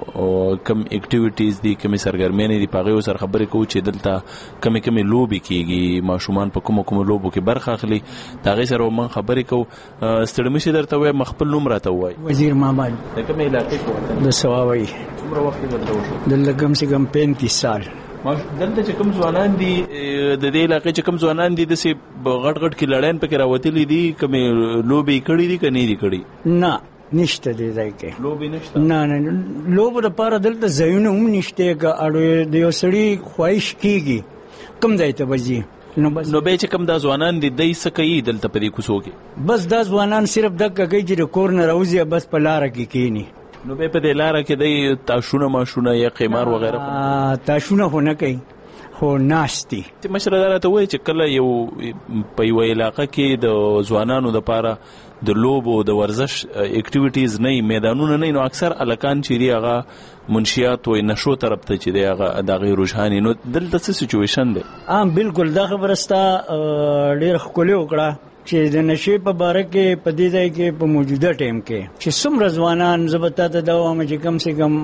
کم اکټیویټیز دي کمې سرګرمیانې دي په هغې سره خبرې کوو چې دلته کمې لوبې کېږي ماشومان په کومو لوبو کې برخه اخلي د هغې سره موږ خبرې کوو ستړي مشي درته وایم خپل نوم راته ووایي وزیر محمد د کومې علاقې کې د سواوي څومره وخت دلته وشو دلته کم سے کم 35 سال دلته چې کوم ځوانان دي د دې علاقې چې کوم ځوانان دي داسې غټ کې لړین پکې راوتلي دي کومې لوبې کړي دي که نه دي کړي نه نشته دې ځای کې لوبې نشته نه لوبو دپاره دلته ځایونه هم نشته که اړو د یو سړي خواهش کېږي کوم ځای ته به ځي نو به چې کوم دا ځوانان دي دی څه کوي دلته په دې کوڅو کې بس دا ځوانان صرف دغه کوي چې د کور نه راوځي بس په لاره کې کېني نو به په دې لاره کې دی تاشونه ماشونه یا قمار وغیره تاشونه خو نه کوي خو ناشتي چې مشره راته وایي چې کله یو په یوه علاقه کې د ځوانانو دپاره د لوبو د ورزش اکټیویټیز نه میدانونه نه نو اکثر الکان چې دی هغه منشیات او نشو طرف ته چې دی هغه دغه رجحاني نو دلته څه سچويشن دی بالکل دا خبره ستا ډېر ښکلې وکړه چې د نشې په باره کې په دې ځای کې په موجوده ټایم کې چې څومره ځوانان زه به تا ته دا وایم چې کم سے کم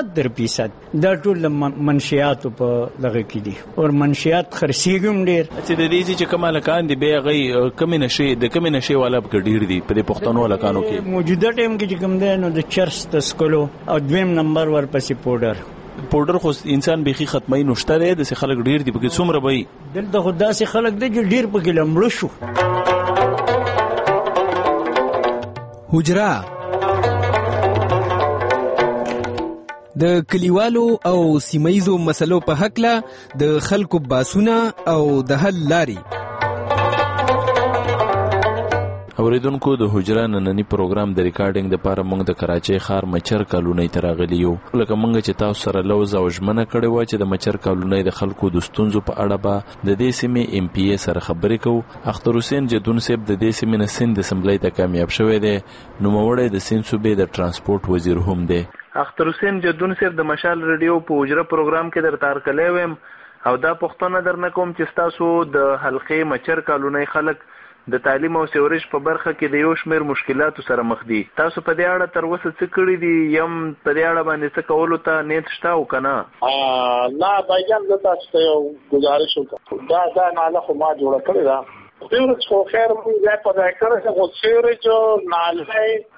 70% دا ټول منشیاتو په دغه کې دي او منشیات خرڅېږي هم ډېر چې د دې چې کوم هلکان دي بیا هغوی کمې نشې والا پکې ډېر دي په دې پښتنو هلکانو کې موجوده ټایم کې چې کوم دی نو د چرس د څښلو او دویم نمبر ورپسې پوډر خو انسان بیخي ختمي نشته دی داسې خلک ډېر دي پکې څومره به وي دلته خو داسې خلک دی چې ډېر پکې لمړه شو حجره د کلیوالو او سیمایزو مسلو په هکله د خلکو باسونه او د حل لاري اوریدونکو د حجره نننی پروګرام د ریکارډینګ لپاره موږ د کراچۍ ښار مچر کالونۍ ته راغلي یو لکه موږ چې تاسو سره لوز او ژمنه کړې وه چې د مچر کالونۍ د خلکو د ستونزو په اړه به د دې سیمې ایم پی ای سره خبرې کوو اختر حسین جدون صاحب د دې سیمې نه سند اسمبلی ته کامیاب شوی دی نوموړی د سند صوبې د ترانسپورت وزیر هم دی اختر حسین جدون صاحب د مشال ریډیو په حجره پروګرام کې درته هرکلی ویم او دا پوښتنه درنه کوم چې ستاسو د حلقې مچر کالونۍ خلک د تعلیم او سیورش په برخه کې د یو شمېر مشکلاتو سره مخ دي تاسو په دې اړه تر اوسه څه کړي دي یم په دې اړه باندې څه کولو ته نیت شته او که نه نه بایجان زه تاسو ته یو ګزارش وکړم دا ناله خو ما جوړه کړې ده سیورج خو خیر مونږ ځای په ځای کړی خو سیورج ناله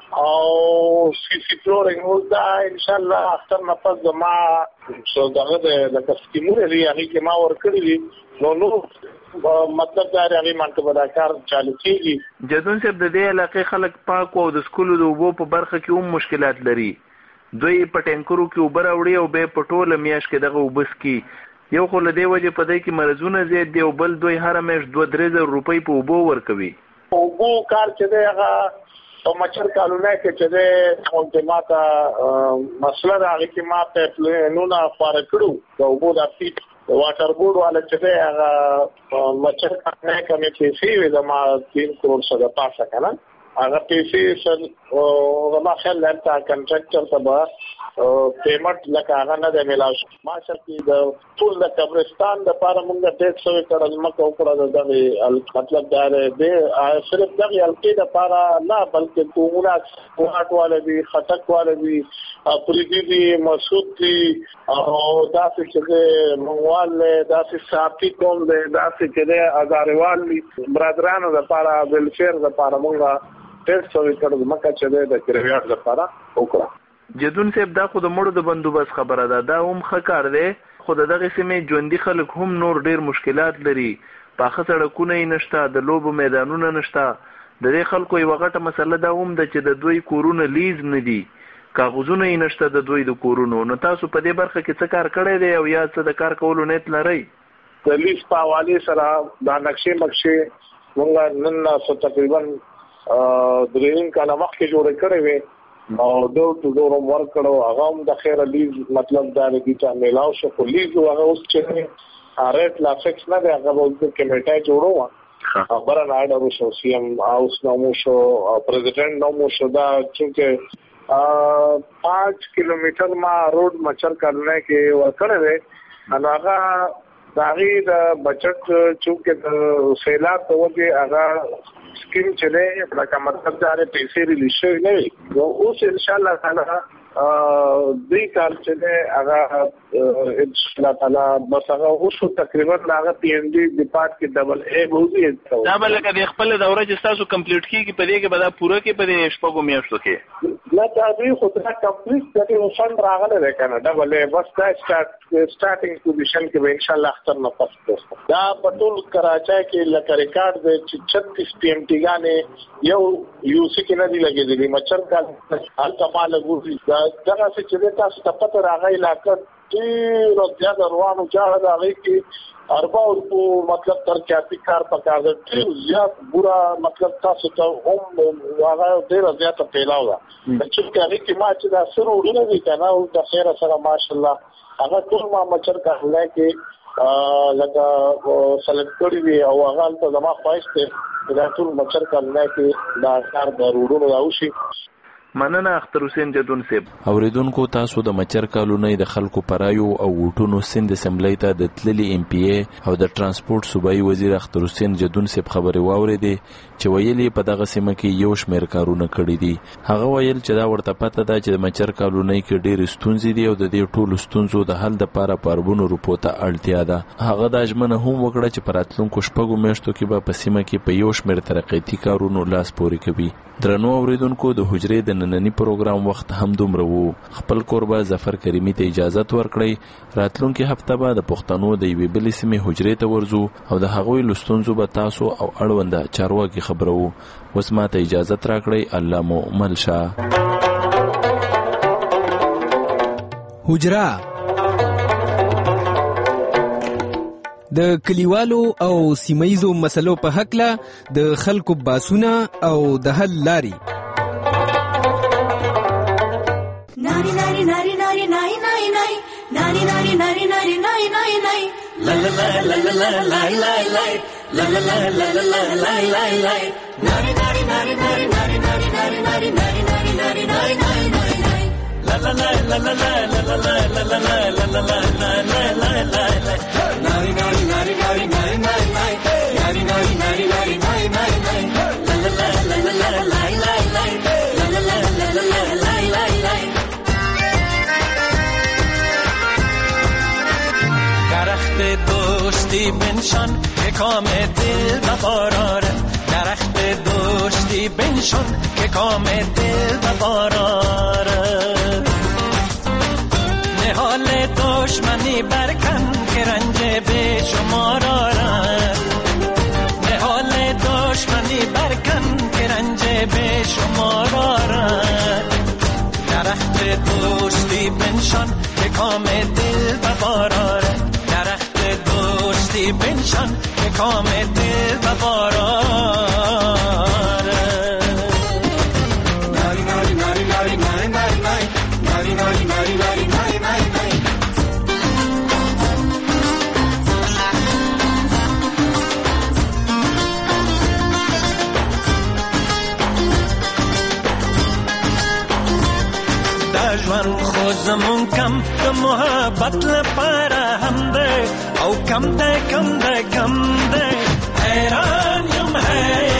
او سی سی فلورینګ او دا ان شاء الله اختر نه پس ما څو دغه د کسټمر لري هغه کې ما ورکړی دي نو مطلب دا هغه منطقه دا کار چالو کیږي. جدون صاحب د دې علاقې خلک پاک او د سکولو د اوبو په برخه کې هم مشکلات لري. دوی په ټینکرو کې اوبه راوړي او به په ټوله میاشت کې دغه اوبه سکي. یو خو له دې وجې په دې کې مرزونه زیات دي او بل دوی هره میاشت 2-3 روپۍ په اوبو ورکوي. اوبو کار چې دی هغه او مچر کالونه کې چې د مونتماتا مسله راغی چې ما په پلانونه فار کړو د اوبو د فیټ واټر بورډ والا چې دی هغه مچر کالونه کې پیسې وي د ما 3 کروڑ څخه پاسه کنه هغه پیسې سن او ما خل لرته کنټراکټر ته پیمنٹ لکه هغه نه دی ملاو ما چې د ټول د قبرستان د لپاره موږ ټیکس وکړل مکه وکړه د مطلب دا دی صرف دغه الکې د لپاره نه بلکې کومونه کوټ والے دي خټک والے دي پریدي دي مسعود دي او داسې چې منوال داسې صافي کوم دی داسې چې ازاروال دي برادرانو د لپاره ویلفیر د لپاره موږ ټیکس وکړل مکه چې د کریویاټ د لپاره وکړه. جدون صاحب دا خو د مړو د بندوبست خبره ده دا هم ښه کار دی خو دغه سیمې ژوندي خلک هم نور ډیر مشکلات لري. پاخه سړکونه یې نشته د لوبو میدانونه نشته. د دې خلکو یو غټه مسله دا هم ده چې د دوی کورونه لیز نه دي کاغذونه یې نشته د دوی د کورونو. نو تاسو په دې برخه کې څه کار کړی دی او یا څه د کار کولو نیت لرئ؟ د لیز په حواله سره دا نقشې موږ نن تقریبا 3 کاله مخکې جوړ کړی وي او ډور ټو ډور ورک کړو هغه هم د خیر لیز مطلب دا دی چې ملاو شو خو لیز هغه اوس چې ریټ لا فکس نه دی هغه د کمیټه جوړو خبره نه اډو شو سی ام هاوس نو شو پریزیدنت نو شو دا چې 5 کیلومتر ما روډ مچر کالونه کې ورکړل وي نو هغه داغي د بچت چې سیلاب ته وږي هغه سکیم چلے لکه مطلب دا پیسې ریلیز شوی نه وي نو اوس ان شاء الله تعالی دوی کار چې هغه ان شاء الله تعالی بس هغه اوس تقریبا هغه پی ام ډي ډپارټ کې ډبل ای موضوع دا بل کده خپل دوره چې تاسو کمپلیټ کیږي په دې کې به دا پوره کې په دې شپږو میاشتو کې لا تاسو خو دا کمپلیټ کړئ فند راغله ده کنه ډبل ای بس دا سٹارټینګ پوزیشن کې به ان شاء الله اختر نه پس دا په ټول کراچۍ کې لکه ریکارډ دی چې 36 پی ام ټي غانې یو یو سی کې نه دی لګېدلی مچر کا حال کمال ګوري دا څنګه چې تاسو ته پته راغی لاکه ډېر زیاده روانو جاړه دا غي کې ارباو کو مطلب تر کافي کار پکار دی ډېر زیات بورا مطلب تاسو ته هم هغه ډېر زیاته پیلاو ده چې هغه کې ما چې دا سره وړونه دي کنه او د خیر سره ماشاءالله هغه ټول ما مچر کارونه کې لکه سلیکټ کړی وي او هغه ته زما خواهش دی دا ټول مچر کارونه کې دا کار د وړونو راوشي. مننه اختر حسین جدون صاحب. اوریدونکو تاسو د مچر کالونی د خلکو پرایو او وټونو سند اسمبلی ته د تللی ام پی ای او د ترانسپورت صوبایي وزیر اختر حسین جدون صاحب خبري واوریدې چې ویلي په دغه سیمه کې یو شمېر کارونه کړی دي. هغه ویل چې دا ورته پته ده چې د مچر کالونی کې ډېر ستونزې دي او د دې ټولو ستونزو د حل لپاره پاربونو روپو ته اړتیا ده. هغه د ژمنه هم وکړه چې په راتلونکو شپږو میاشتو کې به په سیمه کې په یو شمېر ترقیتي کارونو لاس پورې کوي. درنو اوریدونکو د حجرې د نننی پروګرام وخت هم دومره وو. خپل کوربه ظفر کریمی ته اجازه ورکړئ. راتلونکي هفته به د پښتنو د یوې بلې سیمې حجرې ته ورځو او د هغوی لستونزو به تاسو او اړونده چارواکي خبرو. اوس ماته اجازه راکړئ. الله مو مل شه. حجره د کلیوالو او سیمایزو مسلو په حقله د خلکو باسونه او د حل لاري. ناری ناری ناری ناری ناری ناری ناری ناری ناری ناری ناری ناری ناری لا لا لا لا لا لا لا لا لا لا لا لا لا لا لا لا لا ناری ناری ناری ناری ناری ناری ناری ناری ناری ناری ناری ناری ناری ناری لا لا لا لا لا لا لا لا لا لا لا لا لا لا لا لا ناری ناری ناری ناری ناری ناری ناری ناری ناری ناری ناری ناری ناری لا لا لا لا لا لا لا لا لا لا لا لا لا لا لا درخت دوستی بنشان به کام دل بهاراره. درخت دوستی بنشان که کام دل به باراره نهال دشمنی برکن که رنج به شما دارد نهال دشمنی برکن که رنج به شما دارد درخت دوستی بنشان که کام دل به باراره درخت دوستی بنشان که کام دل به باراره ناری ناری ناری ناری ناری ناری ناری ناری ناری ناری ناری ناری ژوند خو زمون کم د محبت لپاره هم دی او کم دی حیران یم